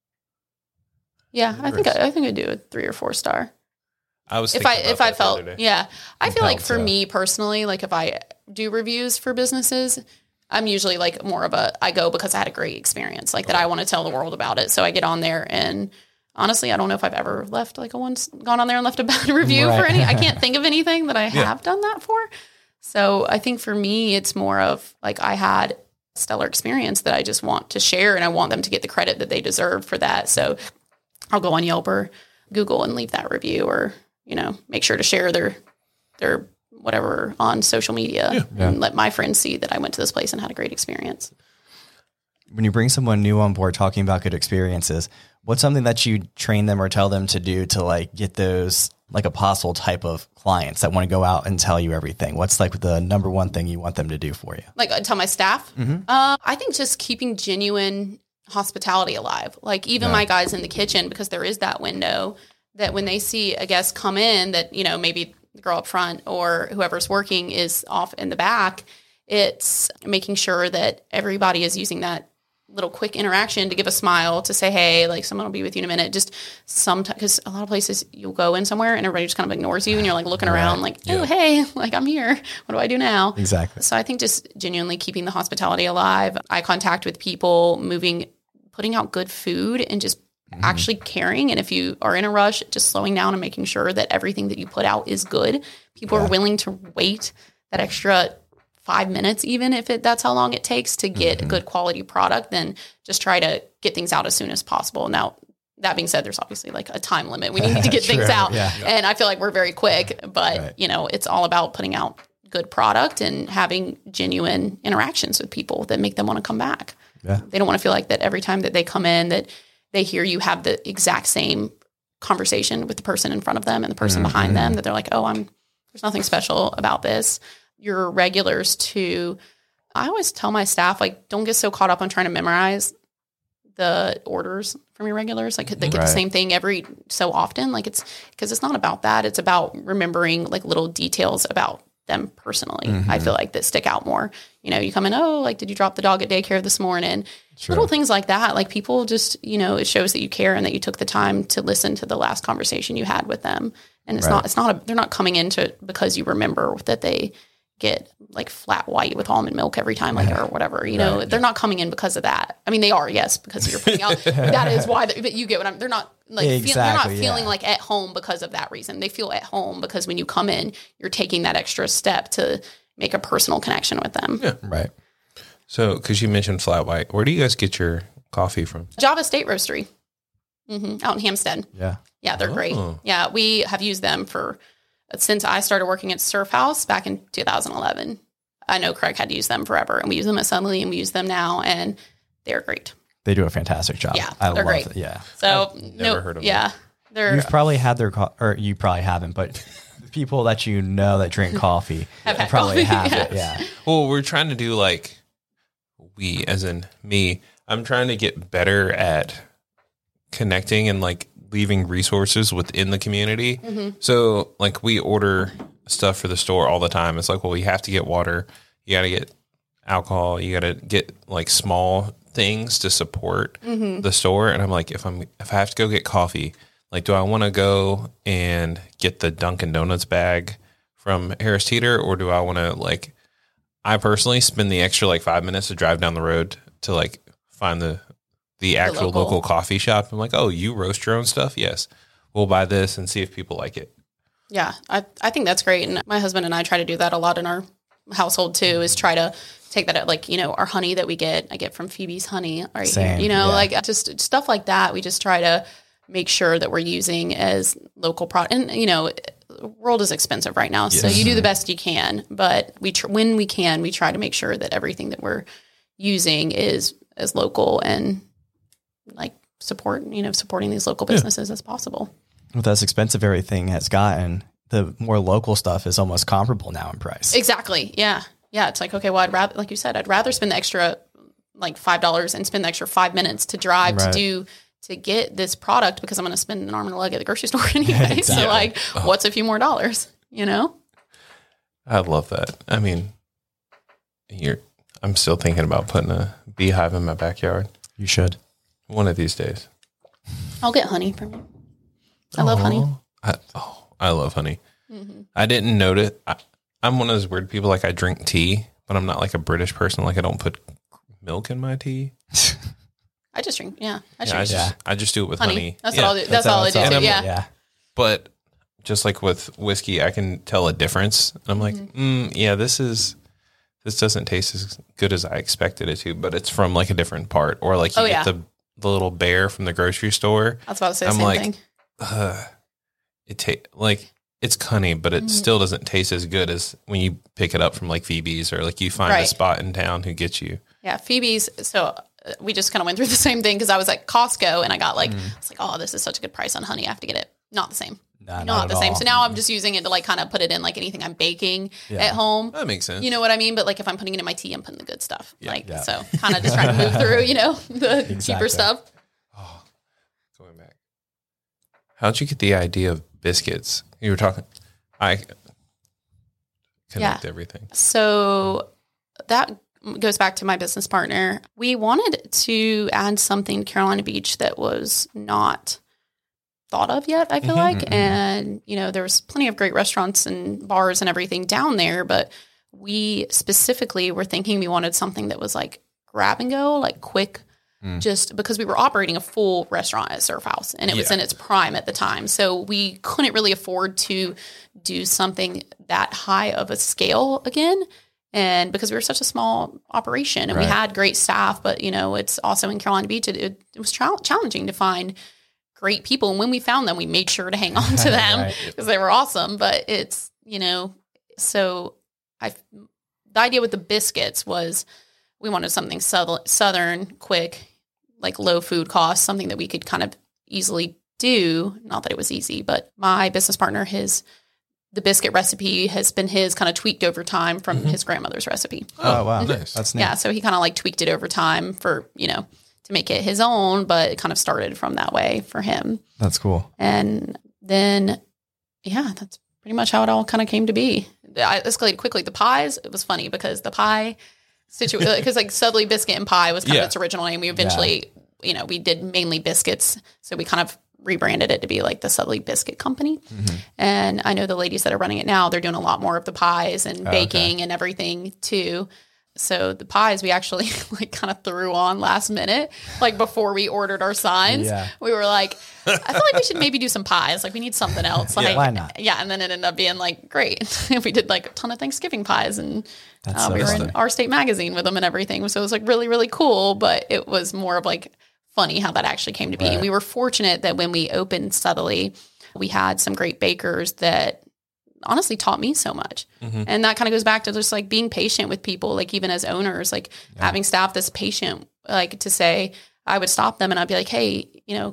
Yeah, I think I'd do a 3 or 4 star. I was if thinking about I that the felt other day. I feel like for me personally, like if I do reviews for businesses, I'm usually like more of I go because I had a great experience, like that I want to tell the world about it. So I get on there, and honestly, I don't know if I've ever left gone on there and left a bad review for any. I can't think of anything that I have done that for. So I think for me, it's more of like I had a stellar experience that I just want to share, and I want them to get the credit that they deserve for that. So I'll go on Yelp or Google and leave that review, or, you know, make sure to share their whatever on social media and let my friends see that I went to this place and had a great experience. When you bring someone new on board talking about good experiences, What's something that you train them or tell them to do to like get those like apostle type of clients that want to go out and tell you everything? What's like the number one thing you want them to do for you? Like tell my staff? I think just keeping genuine hospitality alive. Like even my guys in the kitchen, because there is that window that when they see a guest come in that, you know, maybe the girl up front or whoever's working is off in the back, it's making sure that everybody is using that little quick interaction to give a smile, to say, hey, like someone will be with you in a minute. Just sometimes, because a lot of places you'll go in somewhere and everybody just kind of ignores you and you're like looking around like, oh, hey, like I'm here. What do I do now? Exactly. So I think just genuinely keeping the hospitality alive, eye contact with people, putting out good food and just actually caring. And if you are in a rush, just slowing down and making sure that everything that you put out is good. People are willing to wait that extra 5 minutes, even if that's how long it takes to get a good quality product, then just try to get things out as soon as possible. Now, that being said, there's obviously like a time limit. We need to get things out. Yeah. And I feel like we're very quick, but you know, it's all about putting out good product and having genuine interactions with people that make them want to come back. Yeah. They don't want to feel like that every time that they come in that they hear you have the exact same conversation with the person in front of them and the person behind them, that they're like, oh, there's nothing special about this. Your regulars too. I always tell my staff, like, don't get so caught up on trying to memorize the orders from your regulars. Like they get the same thing every so often. Like because it's not about that. It's about remembering like little details about them personally. I feel like that stick out more. You know, you come in, oh, like, did you drop the dog at daycare this morning? Little things like that. Like people just, you know, it shows that you care and that you took the time to listen to the last conversation you had with them. And they're not coming into because you remember that they get like flat white with almond milk every time, like, or whatever, you know, they're not coming in because of that. I mean, they are, yes, because you're putting out, that is why, but you get what they're not like, they're not feeling like at home because of that reason. They feel at home because when you come in, you're taking that extra step to make a personal connection with them. Yeah. Right. So, cause you mentioned flat white, where do you guys get your coffee from? Java State Roastery, out in Hampstead. Yeah. Yeah. They're great. Yeah. We have used them since I started working at Surf House back in 2011. I know Craig had used them forever, and we use them at Suddenly, and we use them now, and they're great. They do a fantastic job. Yeah, they're great. It. Yeah. So I've never heard of them. Yeah, you've probably had or you probably haven't, but the people that you know that drink coffee probably have it. Yeah. Well, we're trying to do like we, as in me. I'm trying to get better at connecting and like leaving resources within the community. So like we order stuff for the store all the time. It's like, well, you have to get water, you got to get alcohol, you got to get like small things to support the store. And I'm like, if I have to go get coffee, like, do I want to go and get the Dunkin' Donuts bag from Harris Teeter, or do I want to like, I personally spend the extra like 5 minutes to drive down the road to like find the actual local coffee shop. I'm like, oh, you roast your own stuff? Yes. We'll buy this and see if people like it. Yeah, I think that's great. And my husband and I try to do that a lot in our household too, is try to take that, like, you know, our honey that I get from Phoebe's Honey, right? Same, you know, like just stuff like that. We just try to make sure that we're using as local product. And, you know, the world is expensive right now. Yes. So you do the best you can. But when we can, we try to make sure that everything that we're using is as local and like supporting these local businesses as possible. With as expensive everything has gotten, the more local stuff is almost comparable now in price. Exactly. Yeah. Yeah. It's like, okay, well, like you said, I'd rather spend the extra like $5 and spend the extra 5 minutes to drive to get this product, because I'm going to spend an arm and a leg at the grocery store anyway. Exactly. So like, what's a few more dollars, you know? I love that. I mean, I'm still thinking about putting a beehive in my backyard. You should. One of these days. I'll get honey from you. I love honey. I love honey. I didn't notice. I'm one of those weird people. Like, I drink tea, but I'm not like a British person. Like, I don't put milk in my tea. I just drink. Yeah. I just do it with honey. That's what I'll do. That's all I do too. Yeah. But just like with whiskey, I can tell a difference. I'm like, this doesn't taste as good as I expected it to, but it's from like a different part. Or like you get the little bear from the grocery store. I was about to say the same thing. It's cunny, but it still doesn't taste as good as when you pick it up from like Phoebe's, or like you find a spot in town who gets you. Yeah, Phoebe's. So we just kind of went through the same thing because I was at Costco and I got like, I was like, oh, this is such a good price on honey. I have to get it. Not the same. Not the same. So now I'm just using it to like kind of put it in like anything I'm baking at home. That makes sense. You know what I mean? But like if I'm putting it in my tea, I'm putting the good stuff. So kind of just trying to move through, the cheaper stuff. Oh, going back. How'd you get the idea of biscuits? You were talking, I connect everything. So that goes back to my business partner. We wanted to add something to Carolina Beach that was not thought of yet, I feel like. And, there was plenty of great restaurants and bars and everything down there, but we specifically were thinking we wanted something that was like grab and go, like quick, just because we were operating a full restaurant at Surf House and it was in its prime at the time. So we couldn't really afford to do something that high of a scale again. And because we were such a small operation and we had great staff, but it's also in Carolina Beach, it was challenging to find great people. And when we found them, we made sure to hang on to them because they were awesome. But it's, so the idea with the biscuits was we wanted something southern, quick, like low food cost, something that we could kind of easily do. Not that it was easy, but my business partner, the biscuit recipe has been his kind of tweaked over time from his grandmother's recipe. Oh, wow. Nice. That's neat. Yeah. So he kind of like tweaked it over time for, to make it his own, but it kind of started from that way for him. That's cool. And then, that's pretty much how it all kind of came to be. I escalated quickly. The pies, it was funny because the pie situation, because like Sudley Biscuit and Pie was kind of its original name. We eventually, we did mainly biscuits. So we kind of rebranded it to be like the Sudley Biscuit Company. And I know the ladies that are running it now, they're doing a lot more of the pies and baking and everything too. So the pies we actually like kind of threw on last minute, like before we ordered our signs. We were like, I feel like we should maybe do some pies. Like we need something else. Like, why not? Yeah. And then it ended up being like, great. We did like a ton of Thanksgiving pies and we were in Our State magazine with them and everything. So it was like really, really cool. But it was more of like funny how that actually came to be. And we were fortunate that when we opened Sudley, we had some great bakers that honestly taught me so much. And that kind of goes back to just like being patient with people, like even as owners, like having staff that's patient, like to say, I would stop them and I'd be like, hey,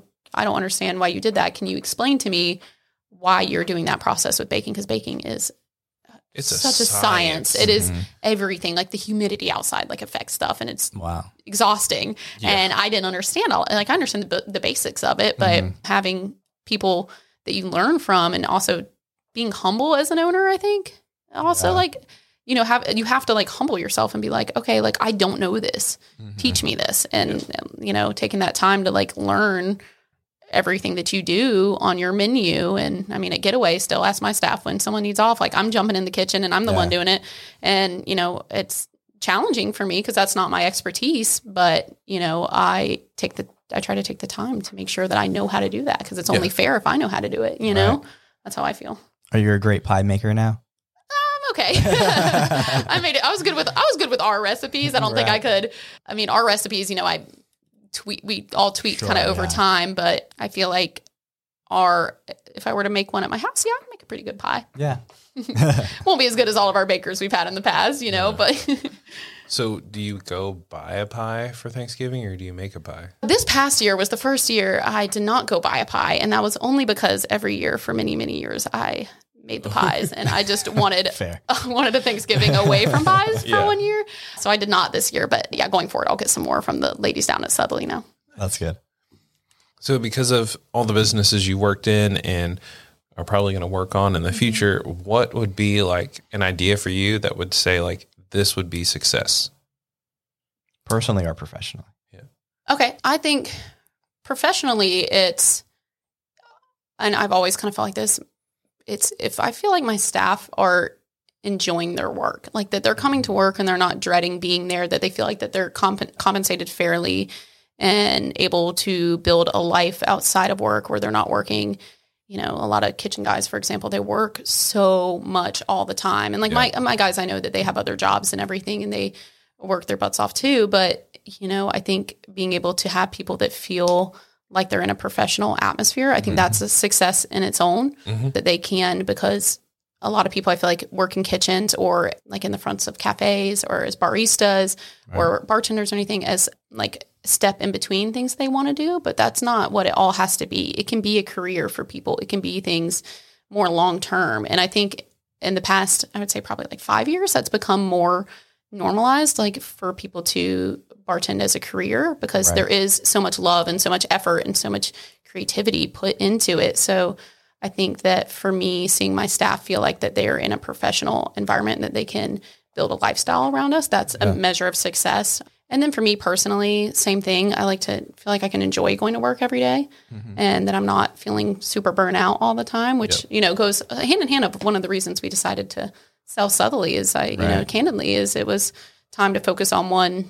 I don't understand why you did that. Can you explain to me why you're doing that process with baking? Because baking is such a science. It is everything, like the humidity outside, like affects stuff and it's exhausting. And I didn't understand I understand the basics of it, but having people that you learn from and also being humble as an owner, I think also you have to like humble yourself and be like, okay, like I don't know this, teach me this. And, taking that time to like learn everything that you do on your menu. And I mean, at Getaway still ask my staff when someone needs off, like I'm jumping in the kitchen and I'm the one doing it. And, it's challenging for me because that's not my expertise, but I try to take the time to make sure that I know how to do that because it's only fair if I know how to do it, That's how I feel. Are you a great pie maker now? I'm okay. I made it. I was good with our recipes. I don't think I could. I mean, our recipes, we all tweaked kind of over time, but I feel like if I were to make one at my house, I can make a pretty good pie. Yeah. Won't be as good as all of our bakers we've had in the past, but. So do you go buy a pie for Thanksgiving or do you make a pie? This past year was the first year I did not go buy a pie. And that was only because every year for many, many years, I made the pies and I just wanted a Thanksgiving away from pies for 1 year. So I did not this year, but going forward, I'll get some more from the ladies down at Sudley now. That's good. So because of all the businesses you worked in and are probably going to work on in the future, what would be like an idea for you that would say like, this would be success? Personally or professionally? Yeah. Okay. I think professionally and I've always kind of felt like this, it's if I feel like my staff are enjoying their work, like that they're coming to work and they're not dreading being there, that they feel like that they're compensated fairly and able to build a life outside of work where they're not working. A lot of kitchen guys, for example, they work so much all the time. And like my guys, I know that they have other jobs and everything and they work their butts off too. But, I think being able to have people that feel like they're in a professional atmosphere, I think that's a success in its own that they can, because a lot of people I feel like work in kitchens or like in the fronts of cafes or as baristas or bartenders or anything as like step in between things they want to do, but that's not what it all has to be. It can be a career for people. It can be things more long-term. And I think in the past, I would say probably like 5 years, that's become more normalized, like for people to bartend as a career, because there is so much love and so much effort and so much creativity put into it. So I think that for me, seeing my staff feel like that they're in a professional environment, that they can build a lifestyle around us, that's a measure of success. And then for me personally, same thing. I like to feel like I can enjoy going to work every day, and that I'm not feeling super burnt out all the time, which, goes hand in hand of one of the reasons we decided to sell Southerly is candidly is it was time to focus on one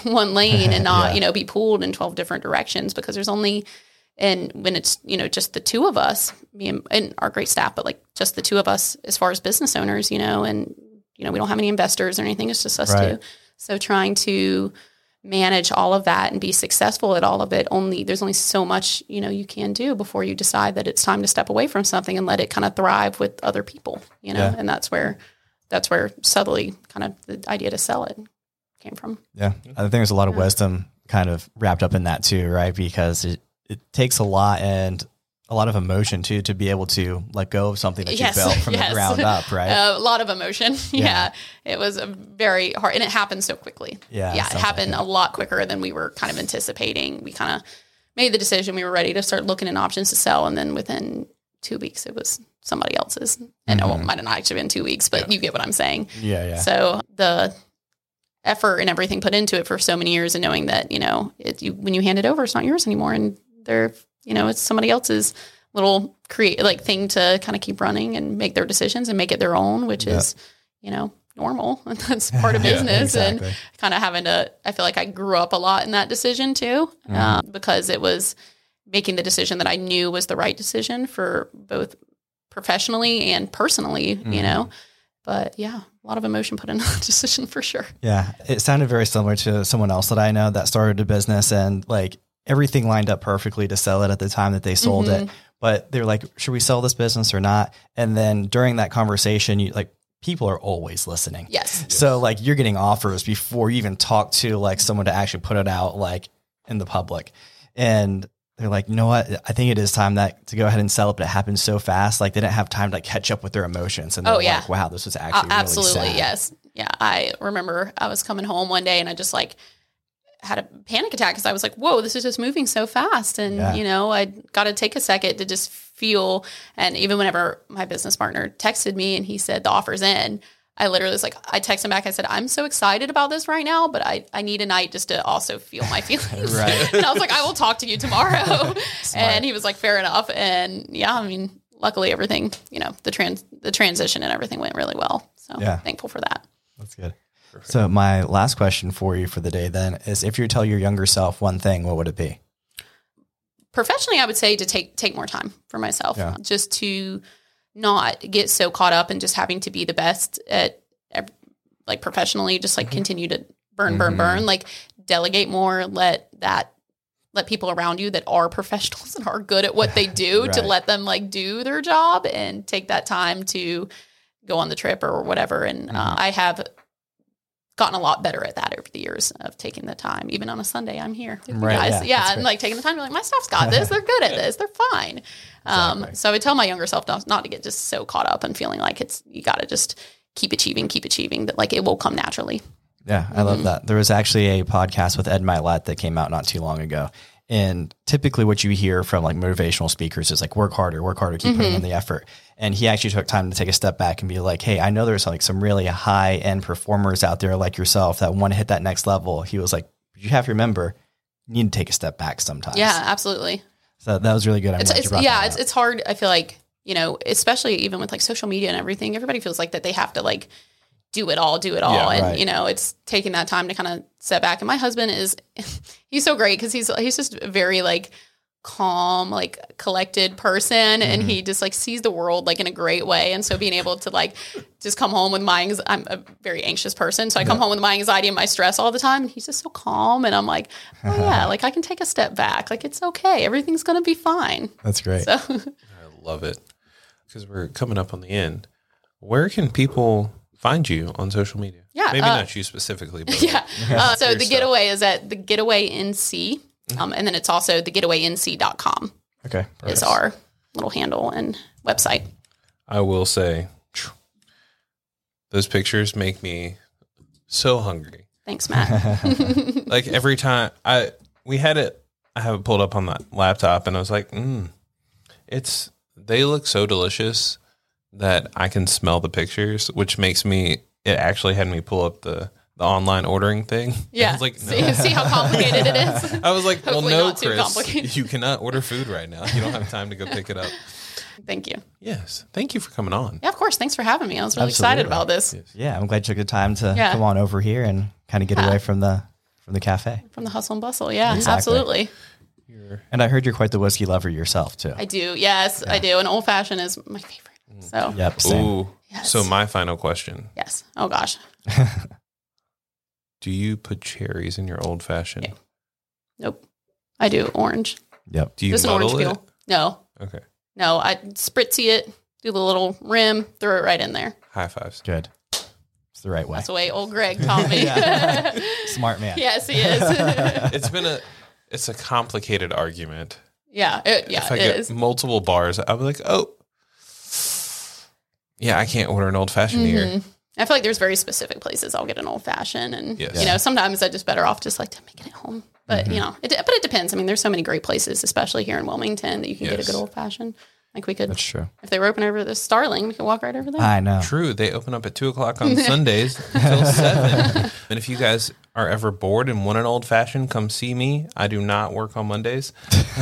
lane and not, be pulled in 12 different directions, because there's only, and when it's, just the two of us, me and our great staff, but like just the two of us as far as business owners, and, we don't have any investors or anything. It's just us two. So trying to manage all of that and be successful at all of it, there's only so much, you can do before you decide that it's time to step away from something and let it kind of thrive with other people, and that's where Southerly, kind of the idea to sell it came from. Yeah. I think there's a lot of wisdom kind of wrapped up in that too, right? Because it takes a lot and a lot of emotion too, to be able to let go of something that you built from the ground up, right? A lot of emotion. Yeah. It was very hard, and it happened so quickly. Yeah. It happened a lot quicker than we were kind of anticipating. We kind of made the decision. We were ready to start looking at options to sell. And then within 2 weeks, it was somebody else's. And it might have not actually been 2 weeks, but you get what I'm saying. Yeah. So the effort and everything put into it for so many years, and knowing that, when you hand it over, it's not yours anymore. And they're, it's somebody else's little thing to kind of keep running and make their decisions and make it their own, which is, normal. That's part of business. Exactly. And kind of having to, I feel like I grew up a lot in that decision too, because it was making the decision that I knew was the right decision for both professionally and personally, but a lot of emotion put into the decision for sure. Yeah. It sounded very similar to someone else that I know that started a business, and like everything lined up perfectly to sell it at the time that they sold it. But they're like, should we sell this business or not? And then during that conversation, people are always listening. Yes. So like you're getting offers before you even talk to like someone to actually put it out like in the public. And they're like, you know what? I think it is time to go ahead and sell it, but it happened so fast. Like they didn't have time to catch up with their emotions. And they're like, wow, this was actually absolutely really sad. Yes. Yeah. I remember I was coming home one day and I just had a panic attack, because I was like, whoa, this is just moving so fast. And, I got to take a second to just feel. And even whenever my business partner texted me and he said the offer's in, I literally was like, I texted him back. I said, I'm so excited about this right now, but I need a night just to also feel my feelings. Right. And I was like, I will talk to you tomorrow. And he was like, fair enough. And luckily everything, the transition and everything went really well. So thankful for that. That's good. Perfect. So my last question for you for the day then is, if you tell your younger self one thing, what would it be? Professionally, I would say to take more time for myself, just to not get so caught up in just having to be the best at professionally, just continue to burn, like delegate more, let people around you that are professionals and are good at what they do to let them do their job, and take that time to go on the trip or whatever. And I have gotten a lot better at that over the years of taking the time. Even on a Sunday, I'm here with you guys. Yeah, and taking the time to be like, my staff's got this. They're good at this. They're fine. Exactly. So I would tell my younger self not to get just so caught up and feeling like you got to just keep achieving, that it will come naturally. Yeah, I love that. There was actually a podcast with Ed Mylett that came out not too long ago. And typically what you hear from motivational speakers is work harder, keep putting in the effort. And he actually took time to take a step back and be like, hey, I know there's some really high end performers out there like yourself that want to hit that next level. He was like, you have to remember, you need to take a step back sometimes. Yeah, absolutely. So that was really good. It's hard. I feel like, especially even with social media and everything, everybody feels like that they have to do it all. Yeah, and, it's taking that time to kind of step back. And my husband he's so great, because he's just very calm, collected person. And he just sees the world in a great way. And so being able to just come home with I'm a very anxious person. So I come home with my anxiety and my stress all the time. And he's just so calm. And I'm like, oh yeah, I can take a step back. It's okay. Everything's going to be fine. That's great. So. I love it. Because we're coming up on the end. Where can people find you on social media? Yeah, Maybe not you specifically, but Yeah. So your the stuff. Getaway is at the Getaway NC. And then it's also thegetawaync.com Okay. is our little handle and website. I will say, those pictures make me so hungry. Thanks, Matt. Like every time I have it pulled up on the laptop, and I was like, they look so delicious that I can smell the pictures, which makes it actually had me pull up the online ordering thing. Yeah. I was like, no. See how complicated it is? I was like, well, Hopefully no, not too Chris, complicated. you cannot order food right now. You don't have time to go pick it up. Thank you. Yes. Thank you for coming on. Yeah, of course. Thanks for having me. I was really excited about this. Yeah, I'm glad you took the time to Yeah. come on over here and kind of get away from the cafe. From the hustle and bustle. Yeah, Exactly. absolutely. And I heard you're quite the whiskey lover yourself too. I do. Yes, I do. And old fashioned is my favorite. So, Yep. Same. Ooh. Yes. So my final question. yes. Oh, gosh. Do you put cherries in your old fashioned? Yeah. Nope. I do orange. Yep. Do you Just an orange muddle it? peel. No. Okay. No, I spritzy it, do the little rim, throw it right in there. High fives. Good. It's the right way. That's the way old Greg taught me. Smart man. Yes, he is. It's a complicated argument. Yeah, it If I it get is. multiple bars, I'll be like, oh, yeah, I can't order an old fashioned here. I feel like there's very specific places I'll get an old fashioned, and Yes. sometimes I just better off just like to make it at home. But but it depends. I mean, there's so many great places, especially here in Wilmington, that you can get a Yes. good old fashioned. Like we could, That's true. if they were open over the Starling, we could walk right over there. I know. True. They open up at 2:00 on Sundays until 7. And if you guys are ever bored and want an old fashioned, come see me. I do not work on Mondays.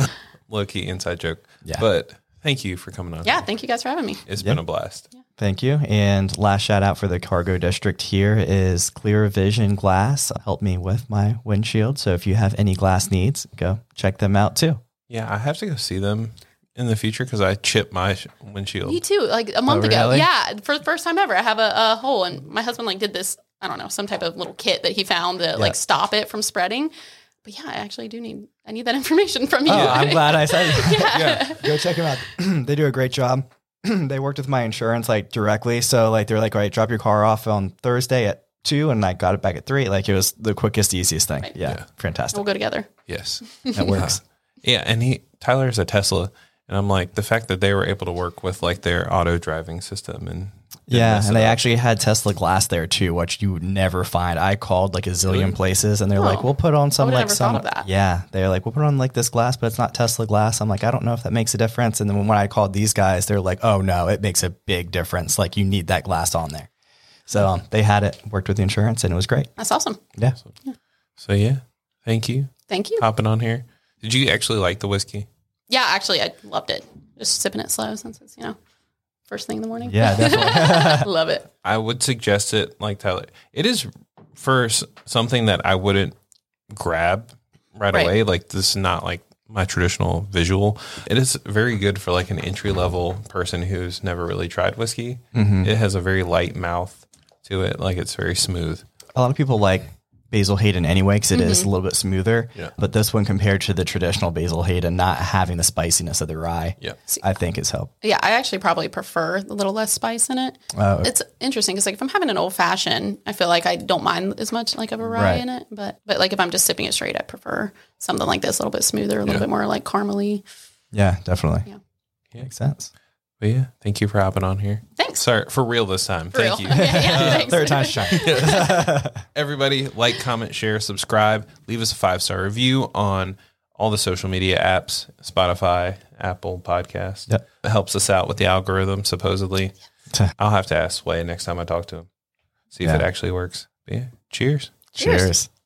Low key inside joke. Yeah. But thank you for coming on. Yeah, thank you guys for having me. It's been a blast. Thank you. And last shout out for the Cargo District here is Clear Vision Glass. Help me with my windshield. So if you have any glass needs, go check them out too. Yeah, I have to go see them in the future because I chipped my windshield. Me too. Like a month ago. really? Yeah. For the first time ever, I have a hole, and my husband did this, I don't know, some type of little kit that he found to stop it from spreading. But yeah, I actually I need that information from you. Oh, I'm glad I said it. Yeah. Go check them out. They do a great job. They worked with my insurance directly. So they're like, all right, drop your car off on Thursday at 2 and I got it back at 3. Like it was the quickest, easiest thing. Right. Yeah. Fantastic. We'll go together. Yes. That works. Yeah, and Tyler's a Tesla, and I'm like, the fact that they were able to work with their auto driving system and Yeah, and they actually had Tesla glass there too, which you would never find. I called a zillion places, and they're like, "We'll put on some I would've never thought of that. Yeah, they're like, "We'll put on this glass, but it's not Tesla glass." I'm like, "I don't know if that makes a difference." And then when I called these guys, they're like, "Oh no, it makes a big difference. You need that glass on there." So they had it, worked with the insurance, and it was great. That's awesome. Yeah, So yeah, thank you Thank you. hopping on here. Did you actually like the whiskey? Yeah, actually, I loved it. Just sipping it slow since it's, first thing in the morning. yeah, definitely. Love it. I would suggest it like Tyler. It is for something that I wouldn't grab right away. This is not my traditional visual. It is very good for an entry level person who's never really tried whiskey. It has a very light mouth to it. It's very smooth. A lot of people like Basil Hayden anyway because it is a little bit smoother. Yeah. But this one compared to the traditional Basil Hayden, not having the spiciness of the rye, Yeah. I think has helped. Yeah, I actually probably prefer a little less spice in it. Oh. It's interesting because if I'm having an old fashioned, I feel like I don't mind as much of a rye Right. in it. But if I'm just sipping it straight, I prefer something like this, a little bit smoother, a little bit more caramely. Yeah, definitely. Yeah. Makes sense. But yeah, thank you for hopping on here. Thanks. Sorry, for real this time. For Thank real. you. Yeah, thanks. Third time's charm. Everybody, comment, share, subscribe. Leave us a 5-star review on all the social media apps, Spotify, Apple Podcast. Yep. It helps us out with the algorithm, supposedly. I'll have to ask Sway next time I talk to him. See if Yeah. it actually works. But yeah, cheers. Cheers. Cheers.